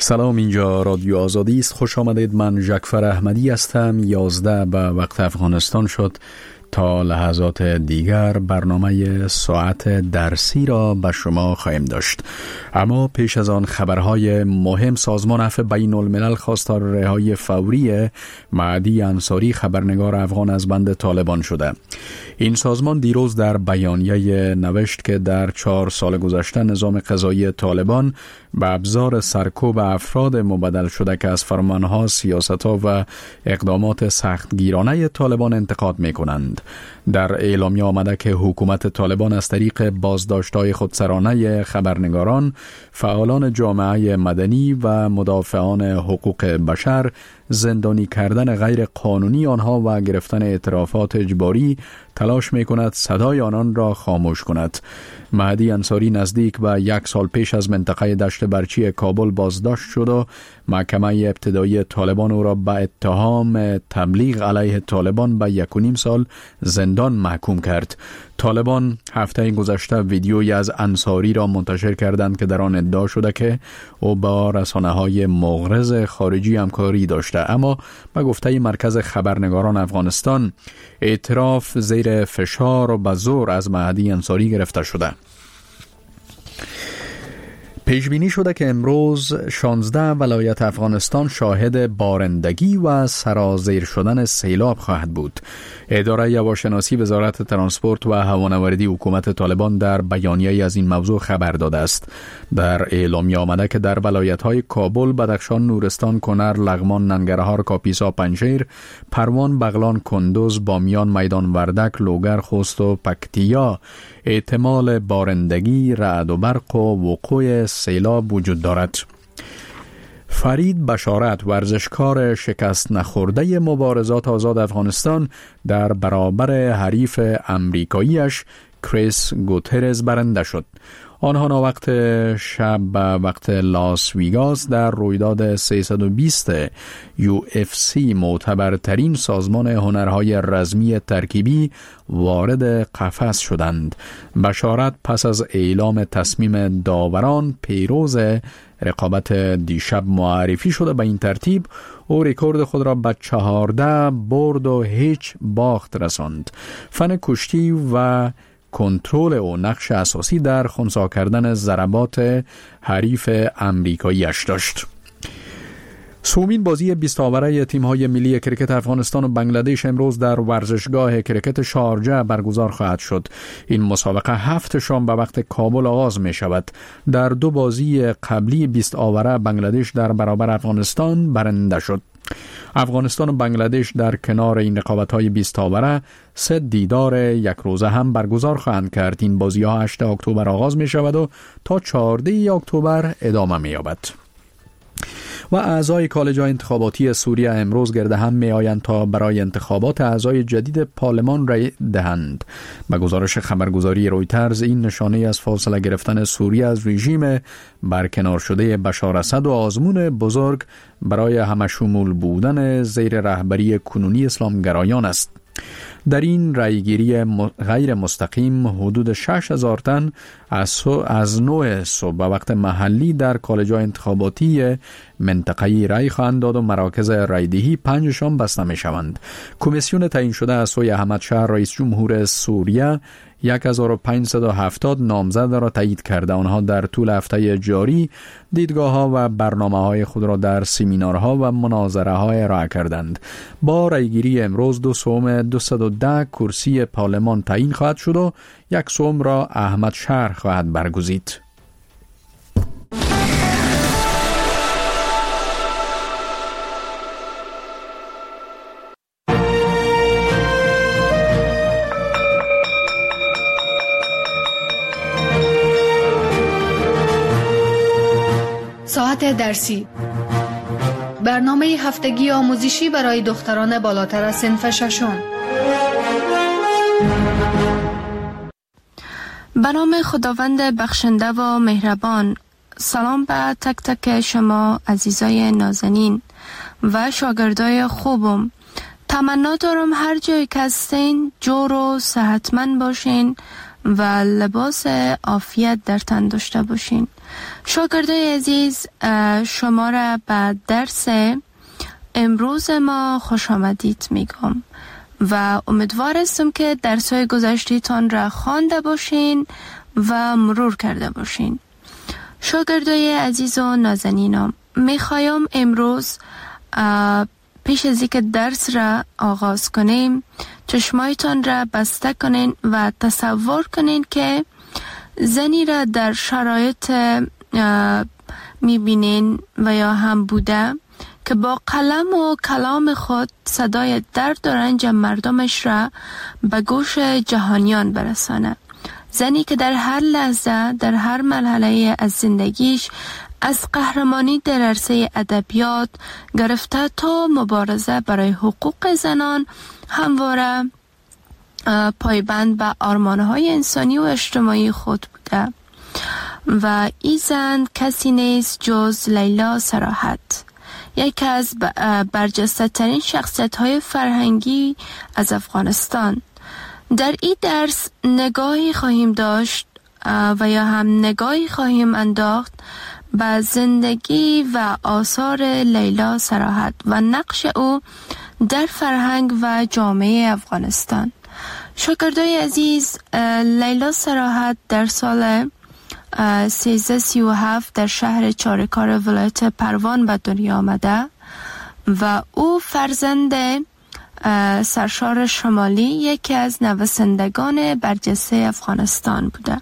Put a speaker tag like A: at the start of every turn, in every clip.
A: سلام، اینجا رادیو آزادی است. خوش آمدید. من ژکفر احمدی هستم. 11 به وقت افغانستان شد. تا لحظات دیگر برنامه ساعت درسی را به شما خواهیم داشت، اما پیش از آن خبرهای مهم. سازمان عفو بین الملل خواستار رهایی فوری مهدی انصاری، خبرنگار افغان، از بند طالبان شده. این سازمان دیروز در بیانیه نوشت که در 4 سال گذشته نظام قضایی طالبان به ابزار سرکوب افراد مبدل شده که از فرمانها، سیاستها و اقدامات سختگیرانه طالبان انتقاد می کنند. در اعلامیه آمده که حکومت طالبان از طریق بازداشت‌های خودسرانه خبرنگاران، فعالان جامعه مدنی و مدافعان حقوق بشر، زندانی کردن غیر قانونی آنها و گرفتن اعترافات اجباری تلاش می کند صدای آنان را خاموش کند. مهدی انصاری نزدیک به 1 سال پیش از منطقه دشت برچی کابل بازداشت شد و محکمه ابتدایی طالبان او را به اتهام تبلیغ علیه طالبان به 1.5 سال زندان محکوم کرد. طالبان هفته گذشته ویدیویی از انصاری را منتشر کردند که در آن ادعا شده که او با رسانه‌های مغرض خارجی همکاری داشته، اما به گفته مرکز خبرنگاران افغانستان اعتراف زیر فشار و به زور از مهدی انصاری گرفته شده. پیش بینی شده که امروز 16 ولایت افغانستان شاهد بارندگی و سرازیر شدن سیلاب خواهد بود. اداره هواشناسی وزارت ترانسپورت و هوانوردی حکومت طالبان در بیانیه‌ای از این موضوع خبر داده است. در اعلامیه آمده که در ولایت‌های کابل، بدخشان، نورستان، کنر، لغمان، ننگرهار، کاپیسا، پنجشیر، پروان، بغلان، کندوز، بامیان، میدان وردک، لوگر، خوست و پکتیا احتمال بارندگی، رعد و برق و وقوع سیلاب وجود دارد. فرید بشارت، ورزشکار شکست نخورده مبارزات آزاد افغانستان، در برابر حریف امریکاییش کریس گوترز برنده شد. آنها وقت شب به وقت لاس ویگاس در رویداد 320 UFC، معتبرترین سازمان هنرهای رزمی ترکیبی، وارد قفس شدند. بشارت پس از اعلام تصمیم داوران پیروز رقابت دیشب معرفی شده. به این ترتیب او رکورد خود را به 14 برد و هیچ باخت رساند. فن کشتی و کنترل او نقش اساسی در خنثی کردن ضربات حریف امریکاییش داشت. سومین بازی 20 آوره تیم‌های ملی کرکت افغانستان و بنگلادش امروز در ورزشگاه کرکت شارجه برگزار خواهد شد. این مسابقه 7 شام به وقت کابل آغاز می شود. در 2 بازی قبلی 20 آوره بنگلادش در برابر افغانستان برنده شد. افغانستان و بنگلادش در کنار این رقابت‌های 20 آوره 3 دیدار یک روزه هم برگزار خواهند کرد. این بازی‌ها 8 اکتبر آغاز می شود و تا 14 اکتبر ادامه می یابد. و اعضای کالج‌های انتخاباتی سوریه امروز گرد هم می آیند تا برای انتخابات اعضای جدید پارلمان رای دهند. به گزارش خبرگزاری رویترز، این نشانه از فاصله گرفتن سوریه از رژیم برکنار شده بشار اسد و آزمون بزرگ برای همشمول بودن زیر رهبری کنونی اسلامگرایان است. در این رایگیری غیر مستقیم حدود 6,000 تن از 9 صبح به وقت محلی در کالج‌های انتخاباتی منطقه‌ای رای خواهند داد و مراکز رایدهی 5 شام بسته می شوند. کمیسیون تعیین شده از سوی احمد شاه رئیس جمهور سوریه 1570 نامزد را تایید کرده. آنها در طول هفته جاری دیدگاه‌ها و برنامه‌های خود را در سمینارها و مناظره‌ها ارائه کردند. با رایگیری امروز 210 کرسی پارلمان تعیین خواهد شد و 1 سوم را احمد شاه خواهد برگزید.
B: ساعت درسی، برنامه هفتگی آموزشی برای دختران بالاتر از صنف 6.
C: به نام خداوند بخشنده و مهربان. سلام به تک تک شما عزیزای نازنین و شاگردای خوبم. تمنا دارم هر جای که هستین جور و صحتمند باشین و لباس عافیت در تن داشته باشین. شاگردای عزیز، شما را به درس امروز ما خوش آمدید میگم و امیدوار هستم که درس‌های گذشته‌تان را خوانده باشین و مرور کرده باشین. شاگردای عزیز و نازنینم، میخوایم امروز پیش از اینکه درس را آغاز کنیم چشمایتان را بسته کنین و تصور کنین که زنی را در شرایط میبینین و یا هم بوده که با قلم و کلام خود صدای درد و رنج مردمش را به گوش جهانیان برسانه. زنی که در هر لحظه، در هر مرحله از زندگیش، از قهرمانی در عرصه ادبیات گرفته تا مبارزه برای حقوق زنان همواره پایبند به آرمان‌های انسانی و اجتماعی خود بوده و این زن کسی نیست جز لیلا صراحت، یکی از برجسته ترین شخصیت های فرهنگی از افغانستان. در این درس نگاهی خواهیم داشت و یا هم نگاهی خواهیم انداخت به زندگی و آثار لیلا صراحت و نقش او در فرهنگ و جامعه افغانستان. شاگردای عزیز، لیلا صراحت در سال 1337 در شهر چارکار ولایت پروان به دنیا آمده و او فرزند سرشار شمالی، یکی از نویسندگان برجسته افغانستان بوده.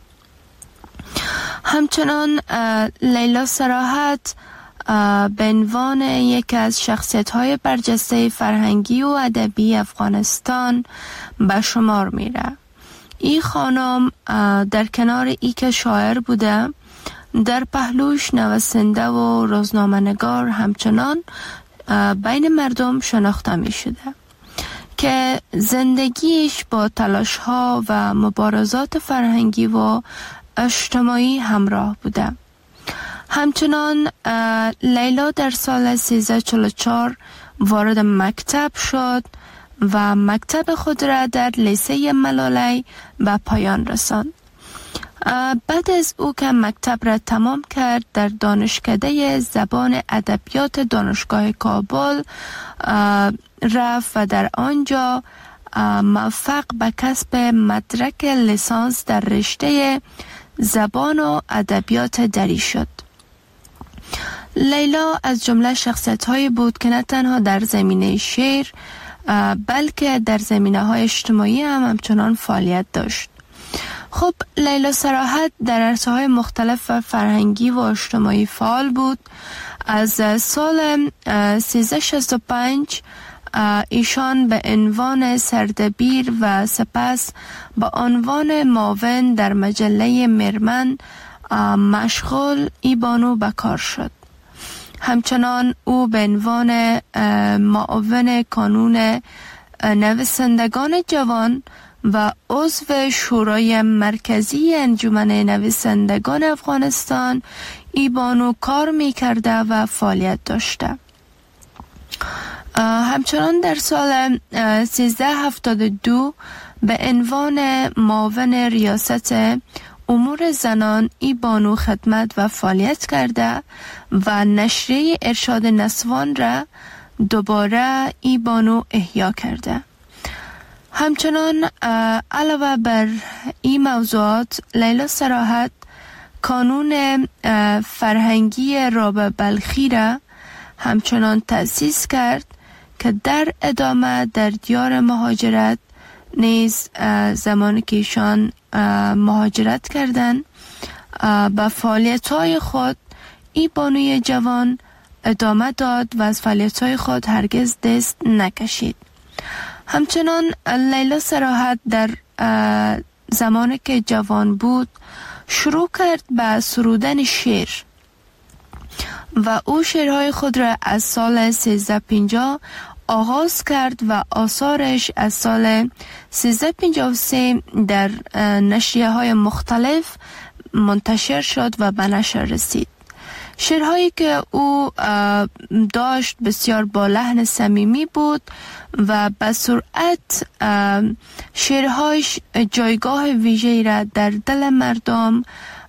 C: همچنان لیلا صراحت به عنوان یکی از شخصیت‌های برجسته فرهنگی و ادبی افغانستان به شمار میره. این خانم در کنار ای که شاعر بوده، در پهلوش نویسنده و روزنامه‌نگار همچنان بین مردم شناخته می شده که زندگیش با تلاش‌ها و مبارزات فرهنگی و اجتماعی همراه بوده. همچنان لیلا در سال 1344 وارد مکتب شد و مکتب خود را در لیسه ملالی به پایان رساند. بعد از او که مکتب را تمام کرد، در دانشکده زبان ادبیات دانشگاه کابل رفت و در آنجا موفق به کسب مدرک لیسانس در رشته زبان و ادبیات دری شد. لیلا از جمله شخصیت‌هایی بود که نه تنها در زمینه شعر بلکه در زمینه‌های اجتماعی هم همچنان فعالیت داشت. خب لیلا صراحت در عرصه‌های مختلف و فرهنگی و اجتماعی فعال بود. از سال 1365 ایشان به عنوان سردبیر و سپس به عنوان معاون در مجله مرمن مشغول ایبانو به کار شد. همچنان او به عنوان معاون کانون نویسندگان جوان و عضو شورای مرکزی انجمن نویسندگان افغانستان ایبانو کار می کرده و فعالیت داشته. همچنان در سال 1372 به عنوان معاون ریاست امور زنان ایبانو خدمت و فعالیت کرده و نشریه ارشاد نسوان را دوباره ایبانو احیا کرده. همچنان علاوه بر این موضوعات، لیلا صراحت کانون فرهنگی رابع بلخی را همچنان تأسیس کرد که در ادامه در دیار مهاجرت نیز زمانی که ایشان مهاجرت کردن به فعالیت‌های خود این بانوی جوان ادامه داد و از فعالیت‌های خود هرگز دست نکشید. همچنان لیلا صراحت در زمانی که جوان بود شروع کرد به سرودن شعر و او شعرهای خود را از سال 1350 آغاز کرد و آثارش از سال 1353 در نشریه های مختلف منتشر شد و به نشر رسید. شعرهایی که او داشت بسیار با لحن صمیمی بود و به سرعت شعرهایش جایگاه ویژه‌ای را در دل مردم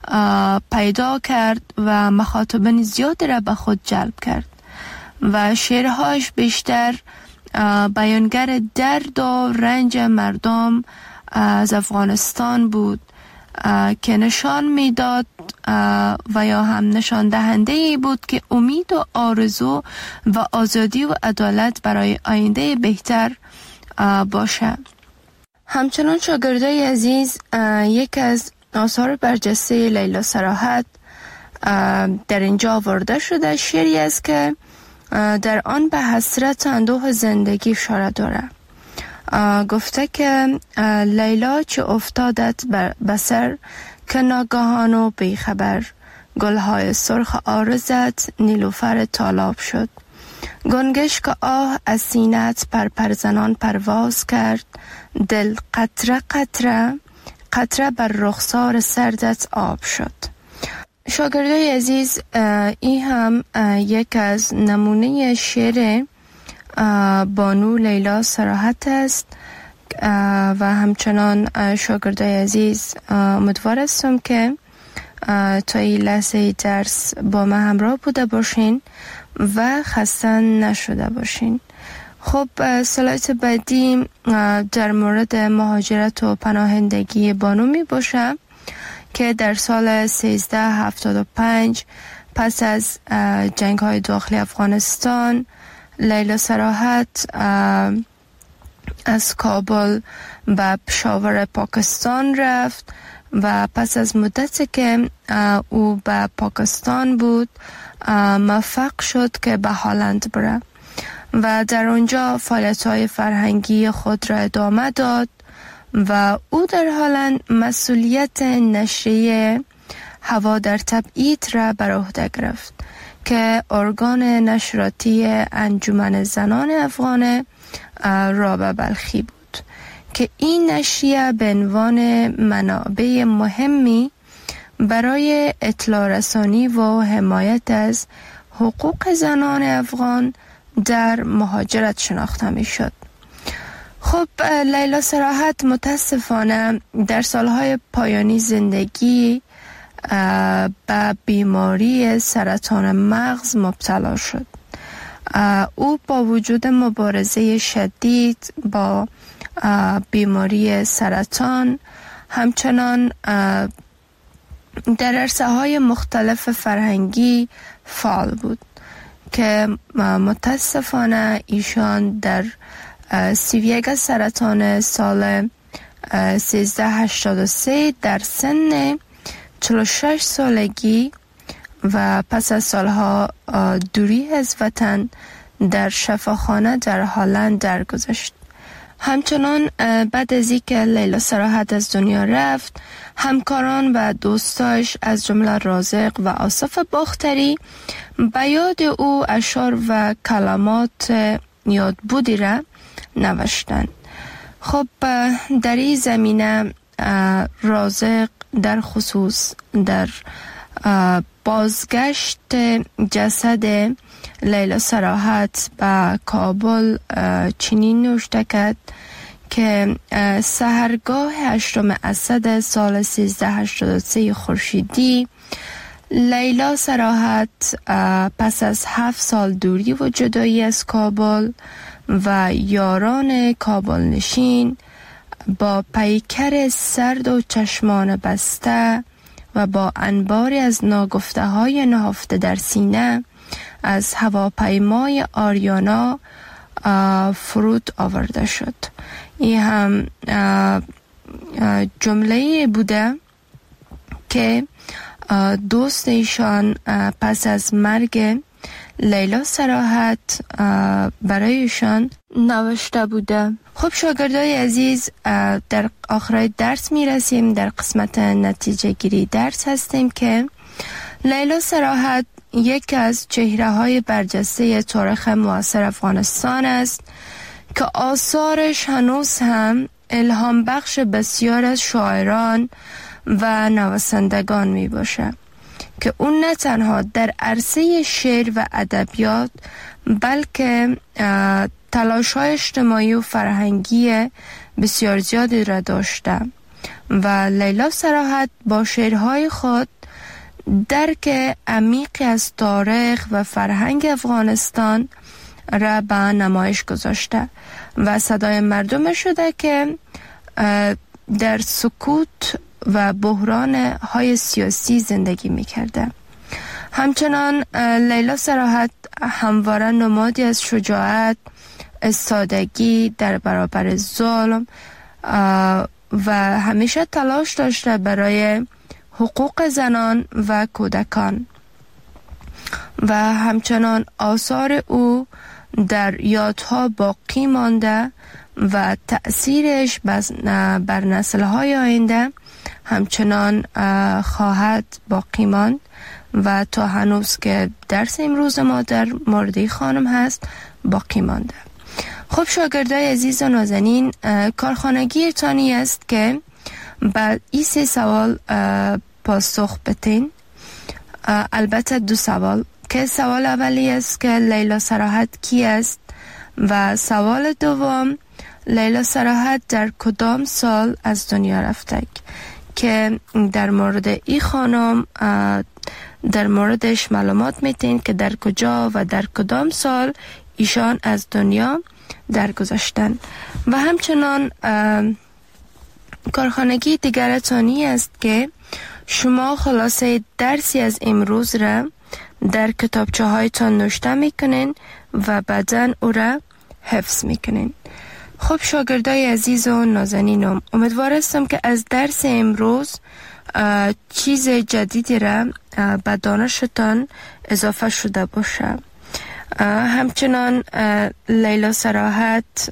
C: پیدا کرد و مخاطبین زیادی را به خود جلب کرد و شعرهاش بیشتر بیانگر درد و رنج مردم از افغانستان بود که نشان میداد و یا هم نشان دهنده ای بود که امید و آرزو و آزادی و عدالت برای آینده بهتر باشه. همچنان شاگردای عزیز، یک از آثار برجسته لیلا صراحت در اینجا آورده شده شعری است که در آن به حسرت اندوه زندگی اشاره داره. گفته که لیلا چه افتادت به سر که ناگهان و بیخبر، گلهای سرخ عارضت نیلوفر تالاب شد. گنگش که آه از سینت پرپرزنان پرواز کرد، دل قطره قطره قطره بر رخسار سردت آب شد. شاگردای عزیز، این هم یک از نمونه شعر بانو لیلا صراحت است و همچنان شاگردای عزیز امیدوار هستم که تا این لحظه درس با ما همراه بوده باشین و خسته نشده باشین. خب سلایت بعدی در مورد مهاجرت و پناهندگی بانو می باشه که در سال 1375 پس از جنگ های داخلی افغانستان لیلا صراحت از کابل به پشاور پاکستان رفت و پس از مدتی که او به پاکستان بود موفق شد که به هلند بره و در آنجا فعالیت‌های فرهنگی خود را ادامه داد و او در هلند مسئولیت نشریه هوا در تبعید را بر عهده گرفت که ارگان نشراتی انجمن زنان افغان رابعه بلخی بود که این نشریه به عنوان منابع مهمی برای اطلاع رسانی و حمایت از حقوق زنان افغان در مهاجرت شناخته می شد. خب لیلا صراحت متاسفانه در سالهای پایانی زندگی به بیماری سرطان مغز مبتلا شد. او با وجود مبارزه شدید با بیماری سرطان همچنان در عرصه‌های مختلف فرهنگی فعال بود که متاسفانه ایشان در 31 سرطان سال 1383 در سن 46 سالگی و پس از سالها دوری از وطن در شفاخانه در هلند درگذشت. همچنان بعد از اینکه لیلا صراحت از دنیا رفت، همکاران و دوستاش از جمله رازق و آصف باختری به یاد او اشعار و کلمات یادبودی را نوشتند. خب در این زمینه رازق در خصوص در بازگشت جسد لیلا صراحت به کابل چنین نوشته کرد که سحرگاه 8 اسد سال 1383 خورشیدی لیلا صراحت پس از 7 سال دوری و جدایی از کابل و یاران کابل نشین با پیکر سرد و چشمان بسته و با انباری از ناگفته های نهفته در سینه از هواپیمای آریانا فرود آورده شد. این هم جمله بوده که دوست ایشان پس از مرگ لیلا صراحت برایشان نوشته بوده. خب شاگردای عزیز، در آخر درس می رسیم. در قسمت نتیجه گیری درس هستیم که لیلا صراحت یک از چهره های برجسته تاریخ معاصر افغانستان است که آثارش هنوز هم الهام بخش بسیار از شاعران و نویسندگان می باشه که اون نه تنها در عرصه شعر و ادبیات بلکه تلاش‌های اجتماعی و فرهنگی بسیار زیادی را داشته و لیلا صراحت با شعرهای خود درک عمیقی از تاریخ و فرهنگ افغانستان را به نمایش گذاشته و صدای مردم شده که در سکوت و بحران های سیاسی زندگی میکرده. همچنان لیلا صراحت همواره نمادی از شجاعت، استادگی در برابر ظلم و همیشه تلاش داشته برای حقوق زنان و کودکان و همچنان آثار او در یادها باقی مانده و تأثیرش بر نسل‌های آینده همچنان خواهد باقی ماند و تا هنوز که درس امروز ما در مورد خانم هست باقی مانده. خب شاگردای عزیز و نازنین، کارخانگی تانی است که بعد این 3 سوال پاسخ بتین. البته 2 سوال که سوال اولی است که لیلا صراحت کی است و سوال دوم لیلا صراحت در کدام سال از دنیا رفته، که در مورد این خانم در موردش معلومات میتین که در کجا و در کدام سال ایشان از دنیا درگذشتن. و همچنان کارخانگی دیگر تانی است که شما خلاصه درسی از امروز را در کتابچه هایتان نوشته میکنین و بعداً او را حفظ میکنین. خب شاگردای عزیز و نازنینم، امیدوارستم که از درس امروز چیز جدیدی را به دانشتان اضافه شده باشه. همچنان لیلا صراحت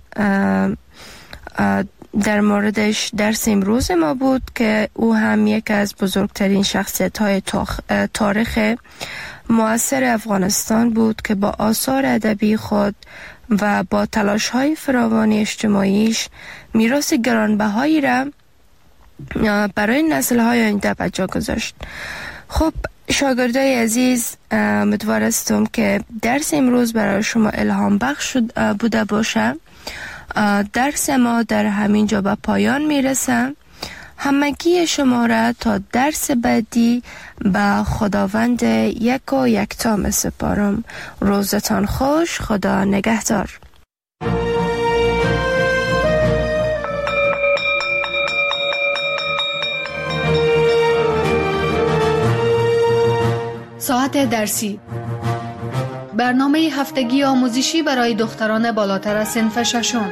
C: در موردش درس امروز ما بود که او هم یک از بزرگترین شخصیت های تاریخ معاصر افغانستان بود که با آثار ادبی خود و با تلاش های فراوان اجتماعیش میراث گرانبهایی را برای نسل های آینده به جا گذاشت. خب شاگردای عزیز، امیدوارستم که درس امروز برای شما الهام بخش بوده باشه. درس ما در همین جا به پایان میرسه. همگی شما را تا درس بعدی به خداوند یک و یکتا می سپارم. روزتان خوش. خدا نگهدار.
B: ساعت درسی، برنامه هفتگی آموزشی برای دختران بالاتر از صنف ششم.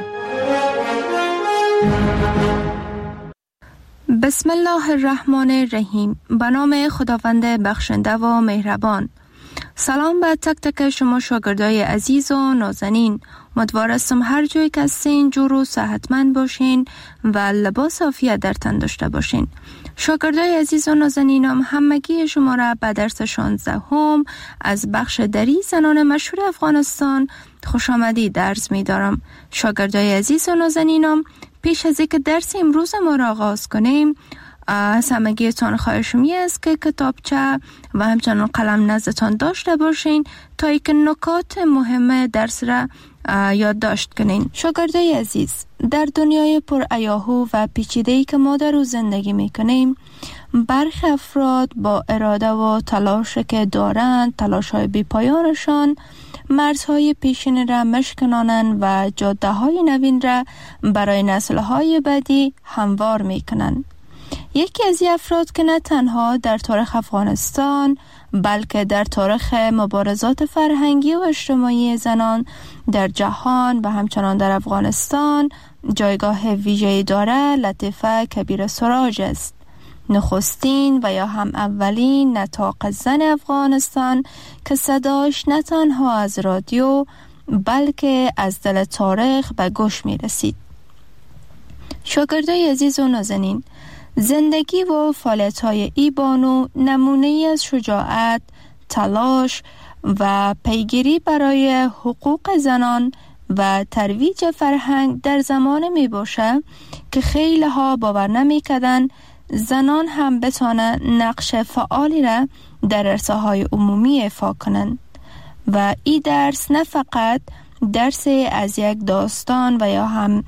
C: بسم الله الرحمن الرحیم. به نام خداوند بخشنده و مهربان. سلام به تک تک شما شاگردای عزیز و نازنین. امیدوارم هر جایی که هستین جور و صحتمند باشین و لباس عافیت در تن داشته باشین. شاگردای عزیز و نازنینم، همگی شما را به درس 16 از بخش دری زنان مشهور افغانستان خوش آمدید عرض می دارم. شاگردای عزیز و نازنینم، پیش از اینکه درس امروز ما را آغاز کنیم، از همگیتان خواهشم است که کتابچه و همچنان قلم نزدتان داشته باشین تا اینکه نکات مهم درس را یادداشت کنین. شاگردای عزیز، در دنیای پر هیاهو و پیچیده‌ای که ما در او زندگی میکنیم، برخی افراد با اراده و تلاشی که دارند، تلاش‌های بی‌پایانشان مرزهای پیشین را مشکنانند و جاده‌های نوین را برای نسل‌های بعدی هموار میکنند. یکی از این افراد که نه تنها در تاریخ افغانستان بلکه در تاریخ مبارزات فرهنگی و اجتماعی زنان در جهان و همچنان در افغانستان جایگاه ویژه‌ای دارد، لطیفه کبیر سراج است. نخستین و یا هم اولین نطاق زن افغانستان که صداش نه تنها از رادیو بلکه از دل تاریخ به گوش می رسید. شاگردای عزیز و نازنین، زندگی و فعالیت‌های ای بانو نمونه‌ای از شجاعت، تلاش و پیگیری برای حقوق زنان و ترویج فرهنگ در زمان می باشه که خیلی ها باور نمی کردن زنان هم بتانن نقش فعالی را در عرصه‌های عمومی ایفا کنند و این درس نه فقط درسی از یک داستان و یا هم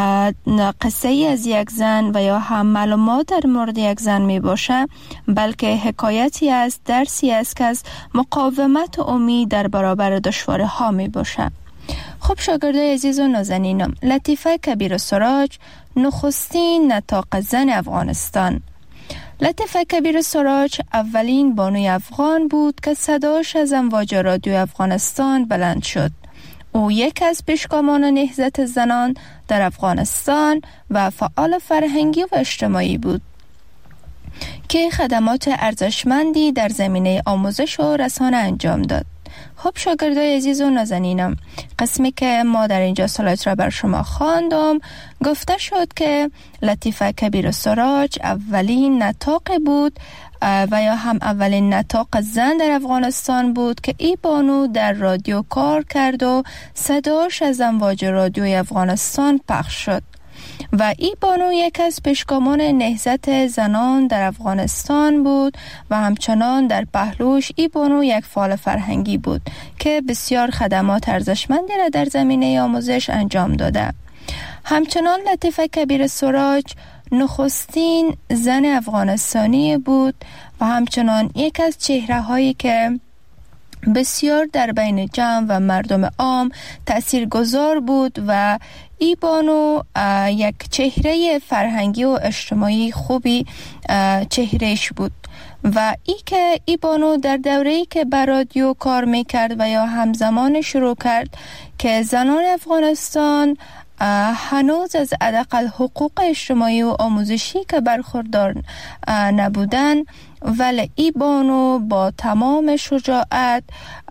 C: قصه از یک زن و یا هم معلومات در مورد یک زن می باشه، بلکه حکایتی است، درسی است که از مقاومت و امید در برابر دشواری ها می باشه. خب شاگردای عزیز و نازنینم، لطیفه کبیر سراج نخستین نطاق زن افغانستان. لطیفه کبیر سراج اولین بانوی افغان بود که صداش از امواج رادیو افغانستان بلند شد. او یک از پیشگامان نهضت زنان در افغانستان و فعال فرهنگی و اجتماعی بود که خدمات ارزشمندی در زمینه آموزش و رسانه انجام داد. خب شاگردای عزیز و نازنینم، قسمی که ما در اینجا سلایت را بر شما خواندم، گفته شد که لطیفه کبیر سراج اولین نطاق بود و یا هم اولین نطاق زن در افغانستان بود که ای بانو در رادیو کار کرد و صداش از امواج رادیوی افغانستان پخش شد و ای بانو یک از پیشگامان نهضت زنان در افغانستان بود و همچنان در پهلوش ای بانو یک فعال فرهنگی بود که بسیار خدمات ارزشمندی را در زمینه آموزش انجام داده. همچنان لطیفه کبیر سراج نخستین زن افغانستانی بود و همچنان یک از چهره هایی که بسیار در بین جمع و مردم عام تاثیرگذار بود و ای بانو یک چهره فرهنگی و اجتماعی خوبی چهرهش بود و ای بانو در دوره‌ای که بر رادیو کار میکرد و یا همزمان شروع کرد که زنان افغانستان هنوز از حداقل حقوق اجتماعی و آموزشی که برخوردار نبودن، ولی ای بانو با تمام شجاعت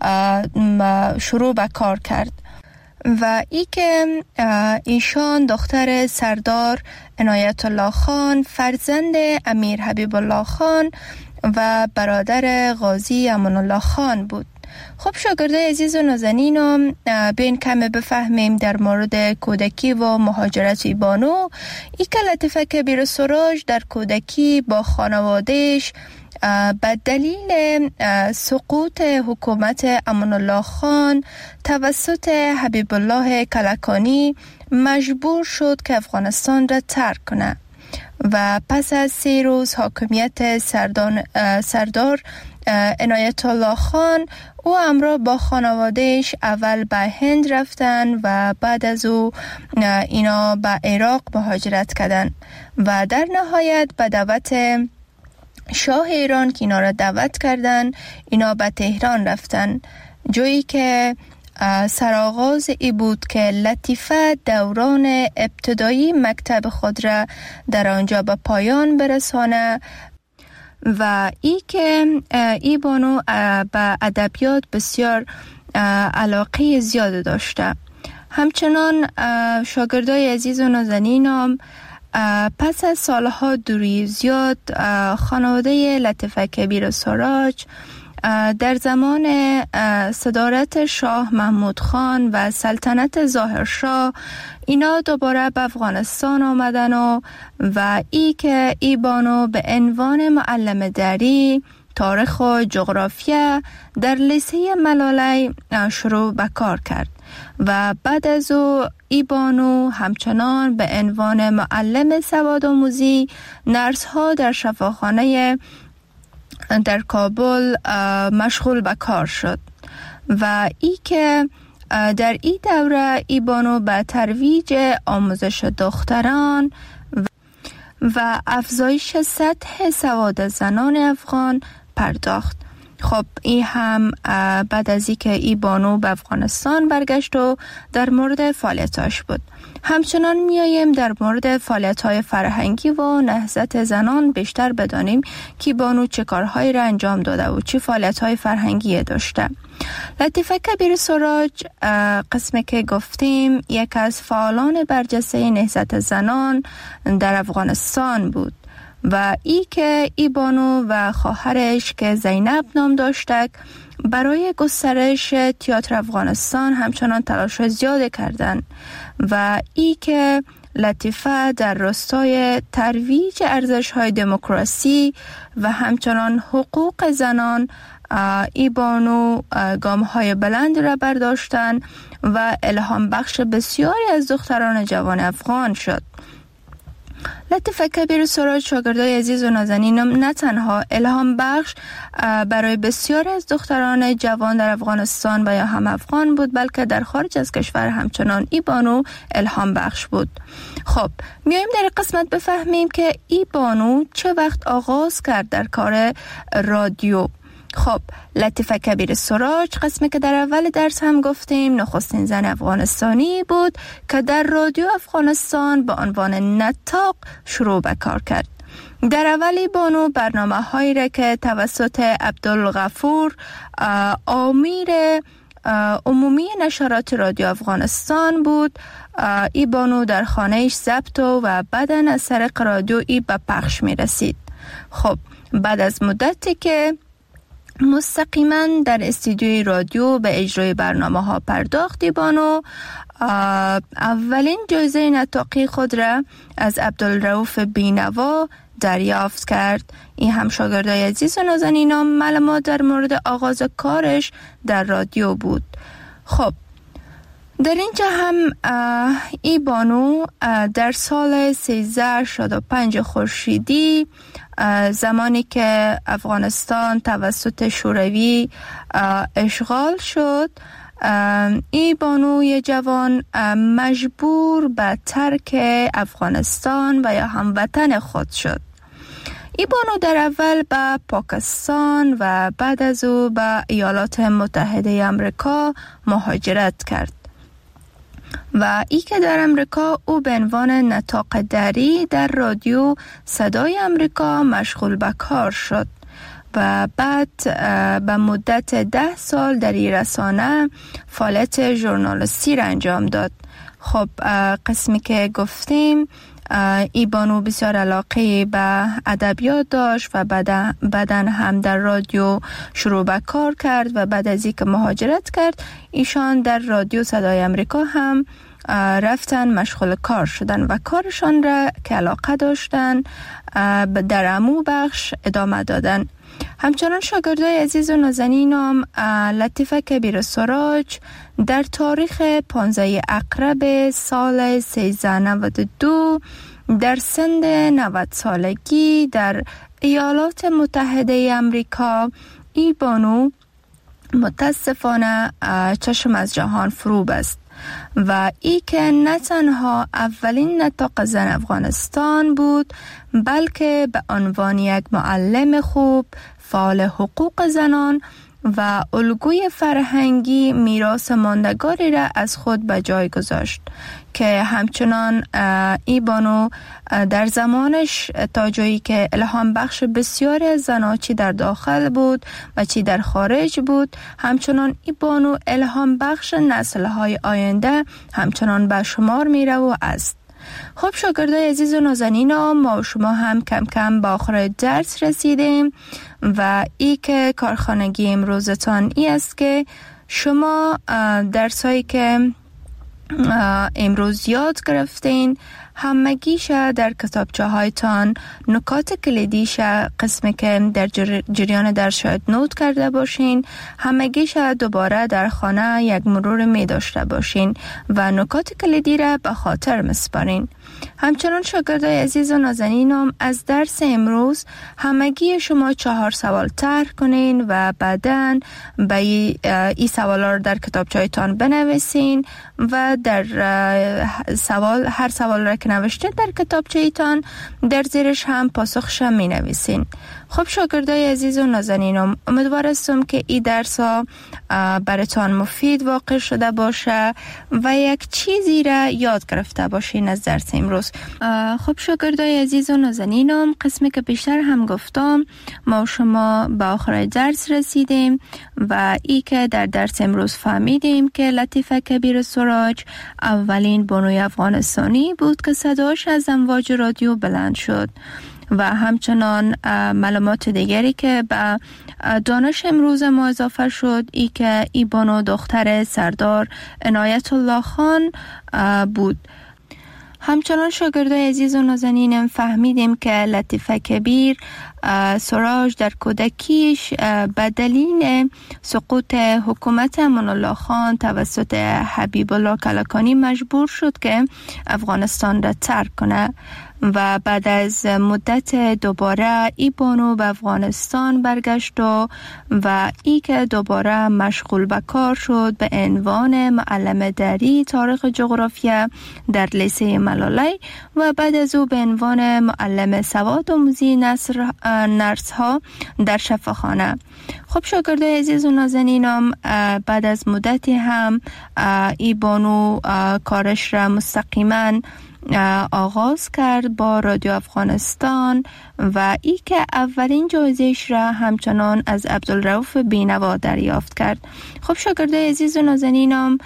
C: شروع به کار کرد و که ایشان دختر سردار عنایت الله خان، فرزند امیر حبیب الله خان و برادر غازی امان الله خان بود. خب شاگردای عزیز و نازنینم، بیاین کمی بفهمیم در مورد کودکی و مهاجرت ای بانو. ای که لطیفه کبیر سراج در کودکی با خانوادهش به دلیل سقوط حکومت امان الله خان توسط حبیب الله کلکانی مجبور شد که افغانستان را ترک کنه و پس از 3 روز حاکمیت سردار عنایت الله خان، او همراه با خانوادهش اول به هند رفتن و بعد از او اینا به عراق مهاجرت کردن و در نهایت به دعوت شاه ایران که اینا را دعوت کردن، اینا به تهران رفتن، جایی که سرآغاز ای بود که لطیفه دوران ابتدایی مکتب خود را در آنجا به پایان برسانه و ای بانو به ادبیات بسیار علاقه زیاد داشته. همچنان شاگردای عزیز و نازنینم، پس از سالها دوری زیاد خانواده لطیفه کبیر سراج در زمان صدارت شاه محمود خان و سلطنت ظاهرشاه اینا دوباره به افغانستان آمدن و ای بانو به عنوان معلم دری تاریخ و جغرافیا در لیسه ملاله شروع به کار کرد و بعد از او ای بانو همچنان به عنوان معلم سوادآموزی نرس ها در شفاخانه در کابل مشغول به کار شد و که در این دوره ای بانو به ترویج آموزش دختران و افزایش سطح سواد زنان افغان پرداخت. خب این هم بعد از اینکه ای بانو به افغانستان برگشت و در مورد فعالیتاش بود. همچنان میاییم در مورد فعالیت‌های فرهنگی و نهضت زنان بیشتر بدانیم که بانو چه کارهایی را انجام داده و چه فعالیت‌های فرهنگی داشته. لطیفه کبیر سراج قسمی که گفتیم یک از فعالان برجسته نهضت زنان در افغانستان بود و ای بانو و خواهرش که زینب نام داشتک برای گسترش تئاتر افغانستان همچنان تلاش زیاد کردند و که لطیفه در راستای ترویج ارزش‌های دموکراسی و همچنان حقوق زنان ای بانو گام‌های بلند را برداشتن و الهام بخش بسیاری از دختران جوان افغان شد. لطیفه کبیر سراج شاگردای عزیز و نازنینم نه تنها الهام بخش برای بسیاری از دختران جوان در افغانستان و یا هم افغان بود، بلکه در خارج از کشور همچنان ای بانو الهام بخش بود. خب میایم در قسمت بفهمیم که ای بانو چه وقت آغاز کرد در کار رادیو. خب لطیفه کبیر سراج، قسمی که در اول درس هم گفتیم، نخستین زن افغانستانی بود که در رادیو افغانستان به عنوان نطاق شروع به کار کرد. در اولی بانو برنامه هایی را که توسط عبدالغفور آمیر عمومی نشرات رادیو افغانستان بود، ای بانو در خانهش ضبط و بعداً از طریق رادیو ای به پخش می رسید. خب بعد از مدتی که مستقیما در استودیوی رادیو به اجرای برنامه ها پرداختی، بانو اولین جایزه نطاقی خود را از عبدالرؤوف بینوا دریافت کرد. این هم شاگردای عزیز و نازنینم معلومات در مورد آغاز کارش در رادیو بود. خب در اینجا هم ای بانو در سال 1365 خورشیدی، زمانی که افغانستان توسط شوروی اشغال شد، ای بانوی جوان مجبور به ترک افغانستان و یا هموطن خود شد. ای بانو در اول به پاکستان و بعد از او به ایالات متحده آمریکا مهاجرت کرد و ای که در امریکا او به عنوان نطاق دری در رادیو صدای امریکا مشغول به کار شد و بعد به مدت 10 سال در این رسانه فعالیت ژورنالیستی را انجام داد. خب قسمی که گفتیم، ای بانو بسیار علاقه به ادبیات داشت و بعدن هم در رادیو شروع به کار کرد و بعد از اینکه مهاجرت کرد، ایشان در رادیو صدای امریکا هم رفتن مشغول کار شدن و کارشان را که علاقه داشتن در عمو بخش ادامه دادن. همچنان شاگردای عزیز و نازنینم لطیفه کبیر سراج در تاریخ 15 اقرب سال 1392 در سن 90 سالگی در ایالات متحده آمریکا، ای بانو متاسفانه چشم از جهان فرو بست و ای که نه تنها اولین نطاق زن افغانستان بود، بلکه به عنوان یک معلم خوب، فعال حقوق زنان و الگوی فرهنگی میراث ماندگاری را از خود به جای گذاشت که همچنان ای بانو در زمانش تا جایی که الهام بخش بسیاری از زنها چی در داخل بود و چی در خارج بود، همچنان ای بانو الهام بخش نسل‌های آینده همچنان به شمار میره و است. خب شاگردای عزیز و نازنینم، ما و شما هم کم کم به آخر درس رسیدیم و ای که کارخانگی امروزتان ای است که شما درسایی که امروز یاد گرفتین همگیش در کتابچه هایتان نکات کلیدیش قسمی که در جریان درس شاید نوت کرده باشین، همگیش دوباره در خانه یک مرور می داشته باشین و نکات کلیدی را به خاطر مسپارین. همچنان شاگردای عزیز و نازنینم، از درس امروز همگی شما 4 سوال طرح کنین و بعداً به این سوالا رو در کتابچه‌تان بنویسین و در هر سوال را که نوشته در کتابچه‌تان در زیرش هم پاسخش می نویسین. خب شاگردای عزیز و نازنینم، امیدوار هستم که این درس ها براتان مفید واقع شده باشه و یک چیزی را یاد گرفته باشین از درس امروز. خب شاگردای عزیز و نازنینم، قسمی که بیشتر هم گفتم، ما و شما به آخر درس رسیدیم و ای که در درس امروز فهمیدیم که لطیفه کبیر سراج اولین بانوی افغانستانی بود که صداش از امواج رادیو بلند شد و همچنان معلومات دیگری که به دانش امروز ما اضافه شد، ای که ای بانو دختر سردار عنایت الله خان بود. همچنان شاگردای عزیز و نازنینم فهمیدیم که لطیفه کبیر سراج در کودکیش به دلیل سقوط حکومت امان الله خان توسط حبیب الله کلکانی مجبور شد که افغانستان را ترک کنه و بعد از مدت دوباره ای بانو به افغانستان برگشت و ای که دوباره مشغول به کار شد به عنوان معلم دری تاریخ جغرافیا در لیسه ملالی و بعد از او به عنوان معلم سواد آموزی نرس ها در شفاخانه. خب شاگردای عزیز و نازنینم بعد از مدتی هم ای بانو کارش را مستقیما آغاز کرد با رادیو افغانستان و ای که اولین جایزه‌اش را همچنان از عبدالرؤوف بینوا دریافت کرد. خب شاگردای عزیز و نازنینم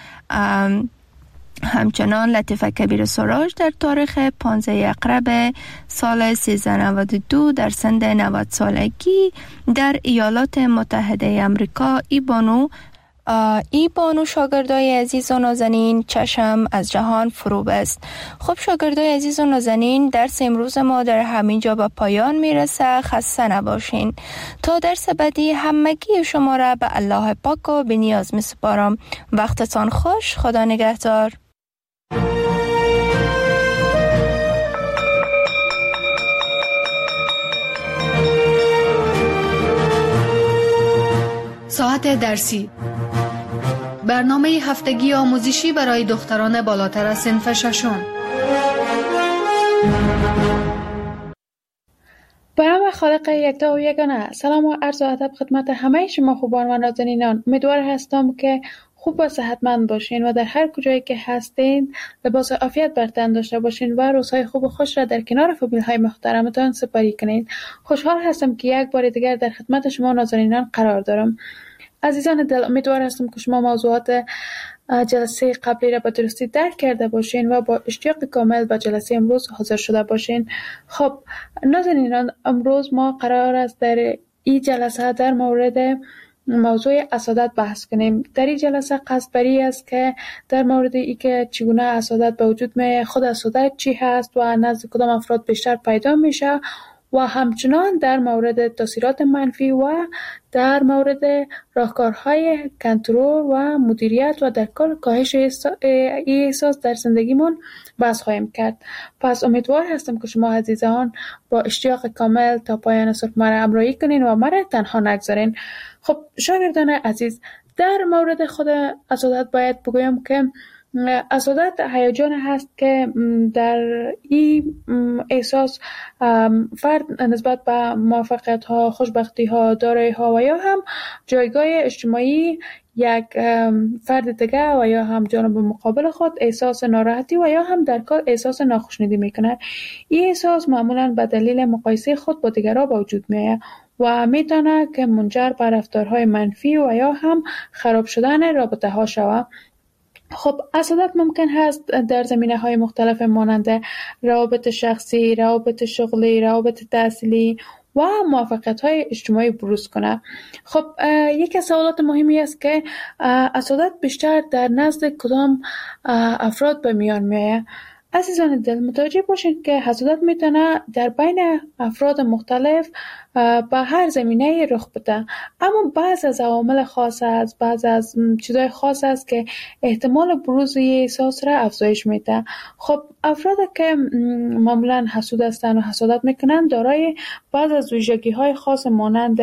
C: همچنان لطیفه کبیر سراج در تاریخ 15 اقرب سال 1392 در سن 90 سالگی در ایالات متحده آمریکا ای بانو شاگردای عزیز و نازنین چشم از جهان فرو بست. خب شاگردای عزیز و نازنین درس امروز ما در همین جا به پایان میرسه. خسته نباشین. تا درس بعدی همگی شما را به الله پاک و به نیاز میسپارم. وقتتان خوش. خدا نگهدار.
B: ساعت درسی، برنامه هفتگی آموزشی برای دختران بالاتر از صنف ششم.
D: به نام خالق یکتا و یگانه. سلام و عرض ادب خدمت همه شما خوبان و نازنینان. امیدوار هستم که خوب و صحتمند باشین و در هر کجایی که هستین لباس عافیت بر تن داشته باشین و روزهای خوب و خوش را در کنار فامیل‌های محترمتان سپری کنین. خوشحال هستم که یک بار دیگر در خدمت شما نازنینان قرار دارم. عزیزان دل، امیدوار هستم که شما موضوعات جلسه قبلی را به درستی درک کرده باشین و با اشتیاق کامل به جلسه امروز حاضر شده باشین. خب نازنینان، امروز ما قرار است در این جلسه در مورد موضوع حسادت بحث کنیم. در این جلسه قصد بری است که در مورد ای که چگونه حسادت به وجود میاد، خود حسادت چی هست و نزد کدام افراد بیشتر پیدا میشه و همچنان در مورد تاثیرات منفی و در مورد راهکارهای کنترل و مدیریت و در کل کاهش احساس در زندگیمون بحث خواهیم کرد. پس امیدوار هستم که شما عزیزان با اشتیاق کامل تا پایان صبح مرا همراهی کنین و مرا تنها نگذارین. خب شاگردان عزیز، در مورد خود حسادت باید بگویم که حسادت هیجان هست که در این احساس فرد نسبت به موفقیت ها، خوشبختی ها، دارایی ها و یا هم جایگاه اجتماعی یک فرد دیگه و یا هم جانب مقابل خود احساس ناراحتی و یا هم در کل احساس ناخوشنودی میکنه. این احساس معمولا به دلیل مقایسه خود با دیگران به وجود میاد و میتونه که منجر به رفتارهای منفی و یا هم خراب شدن رابطه ها شود. خب حسادت ممکن هست در زمینه‌های مختلف مانند روابط شخصی، روابط شغلی، روابط تحصیلی و موفقیت‌های اجتماعی بروز کنه. خب یکی از سوالات مهمی است که حسادت بیشتر در نزد کدام افراد به میان میاد. عزیزان دل، متوجه باشید که حسادت میتونه در بین افراد مختلف به هر زمینه رخ بده، اما بعض از عوامل خاص است، بعض از چیزای خاص است که احتمال بروز این احساس را افزایش میده. خب افرادی که معمولا حسود هستند و حسادت میکنند دارای بعض از ویژگی‌های خاص مانند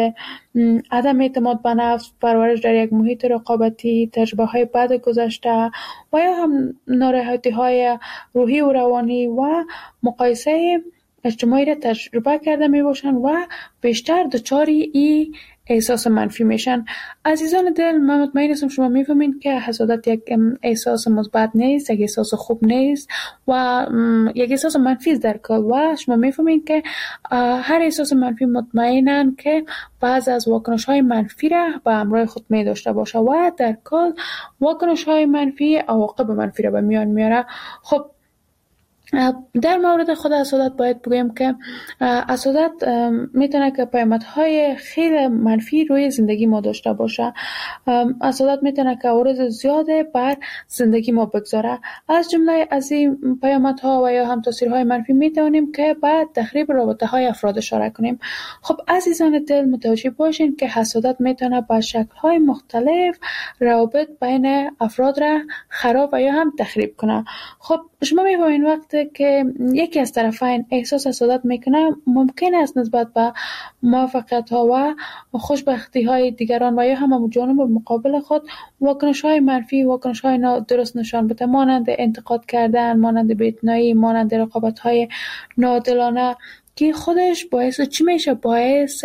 D: عدم اعتماد به نفس، پرورش در یک محیط رقابتی، تجربه‌های بد گذشته و یا هم ناراحتی‌های روحی و روانی و مقایسه اجتماعی را تجربه کرده می باشند و بیشتر دچاری این احساس منفی میشن. عزیزان دل، من مطمئن هستم شما میفهمین که حسادت یک احساس مثبت نیست، یک احساس خوب نیست و یک احساس منفی است در کل و شما میفهمین که هر احساس منفی مطمئنن که بعض از واکنش‌های منفی را به همراه خود می داشته باشه و در کل واکنش‌های منفی عواقب منفی را به میان میاره. خب در مورد خود حسادت باید بگویم که حسادت میتونه که پیامدهای خیلی منفی روی زندگی ما داشته باشه. حسادت میتونه که عوارض زیاده بر زندگی ما بگذاره. از جمله از این پیامدها و یا هم تاثیرهای منفی میتونیم که بعد تخریب رابطه های افراد اشاره کنیم. خب عزیزان دل متوجه باشین که حسادت میتونه با شکل‌های مختلف روابط بین افراد را خراب و یا هم تخریب کنه. خب شما می‌فهمین وقتی که یکی از طرفین احساس حسادت میکنه، ممکن است نسبت به موفقیت‌ها و خوشبختی‌های دیگران و یا هم جانب مقابل خود واکنش‌های منفی، واکنش‌های درست نشان بده، مانند انتقاد کردن، مانند بی‌اعتنایی، مانند رقابت‌های ناعادلانه که خودش باعث چی میشه؟ باعث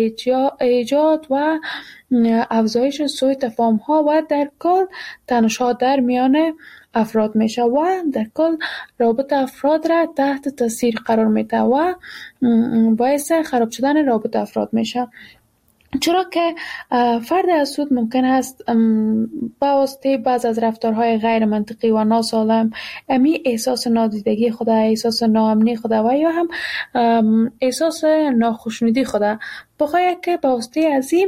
D: ایجاد و افزایش سوء تفاهم‌ها و در کل تنش‌ها در میان افراد میشه و در کل رابط افراد را تحت تاثیر قرار میده و باعث خراب شدن رابط افراد میشه. چرا که فرد حسود ممکن است با واسطه بعض از رفتارهای غیر منطقی و ناسالم امی احساس نادیدگی خود، احساس ناامنی خود و یا هم احساس ناخوشنودی خود بخواهد که با واسطه از این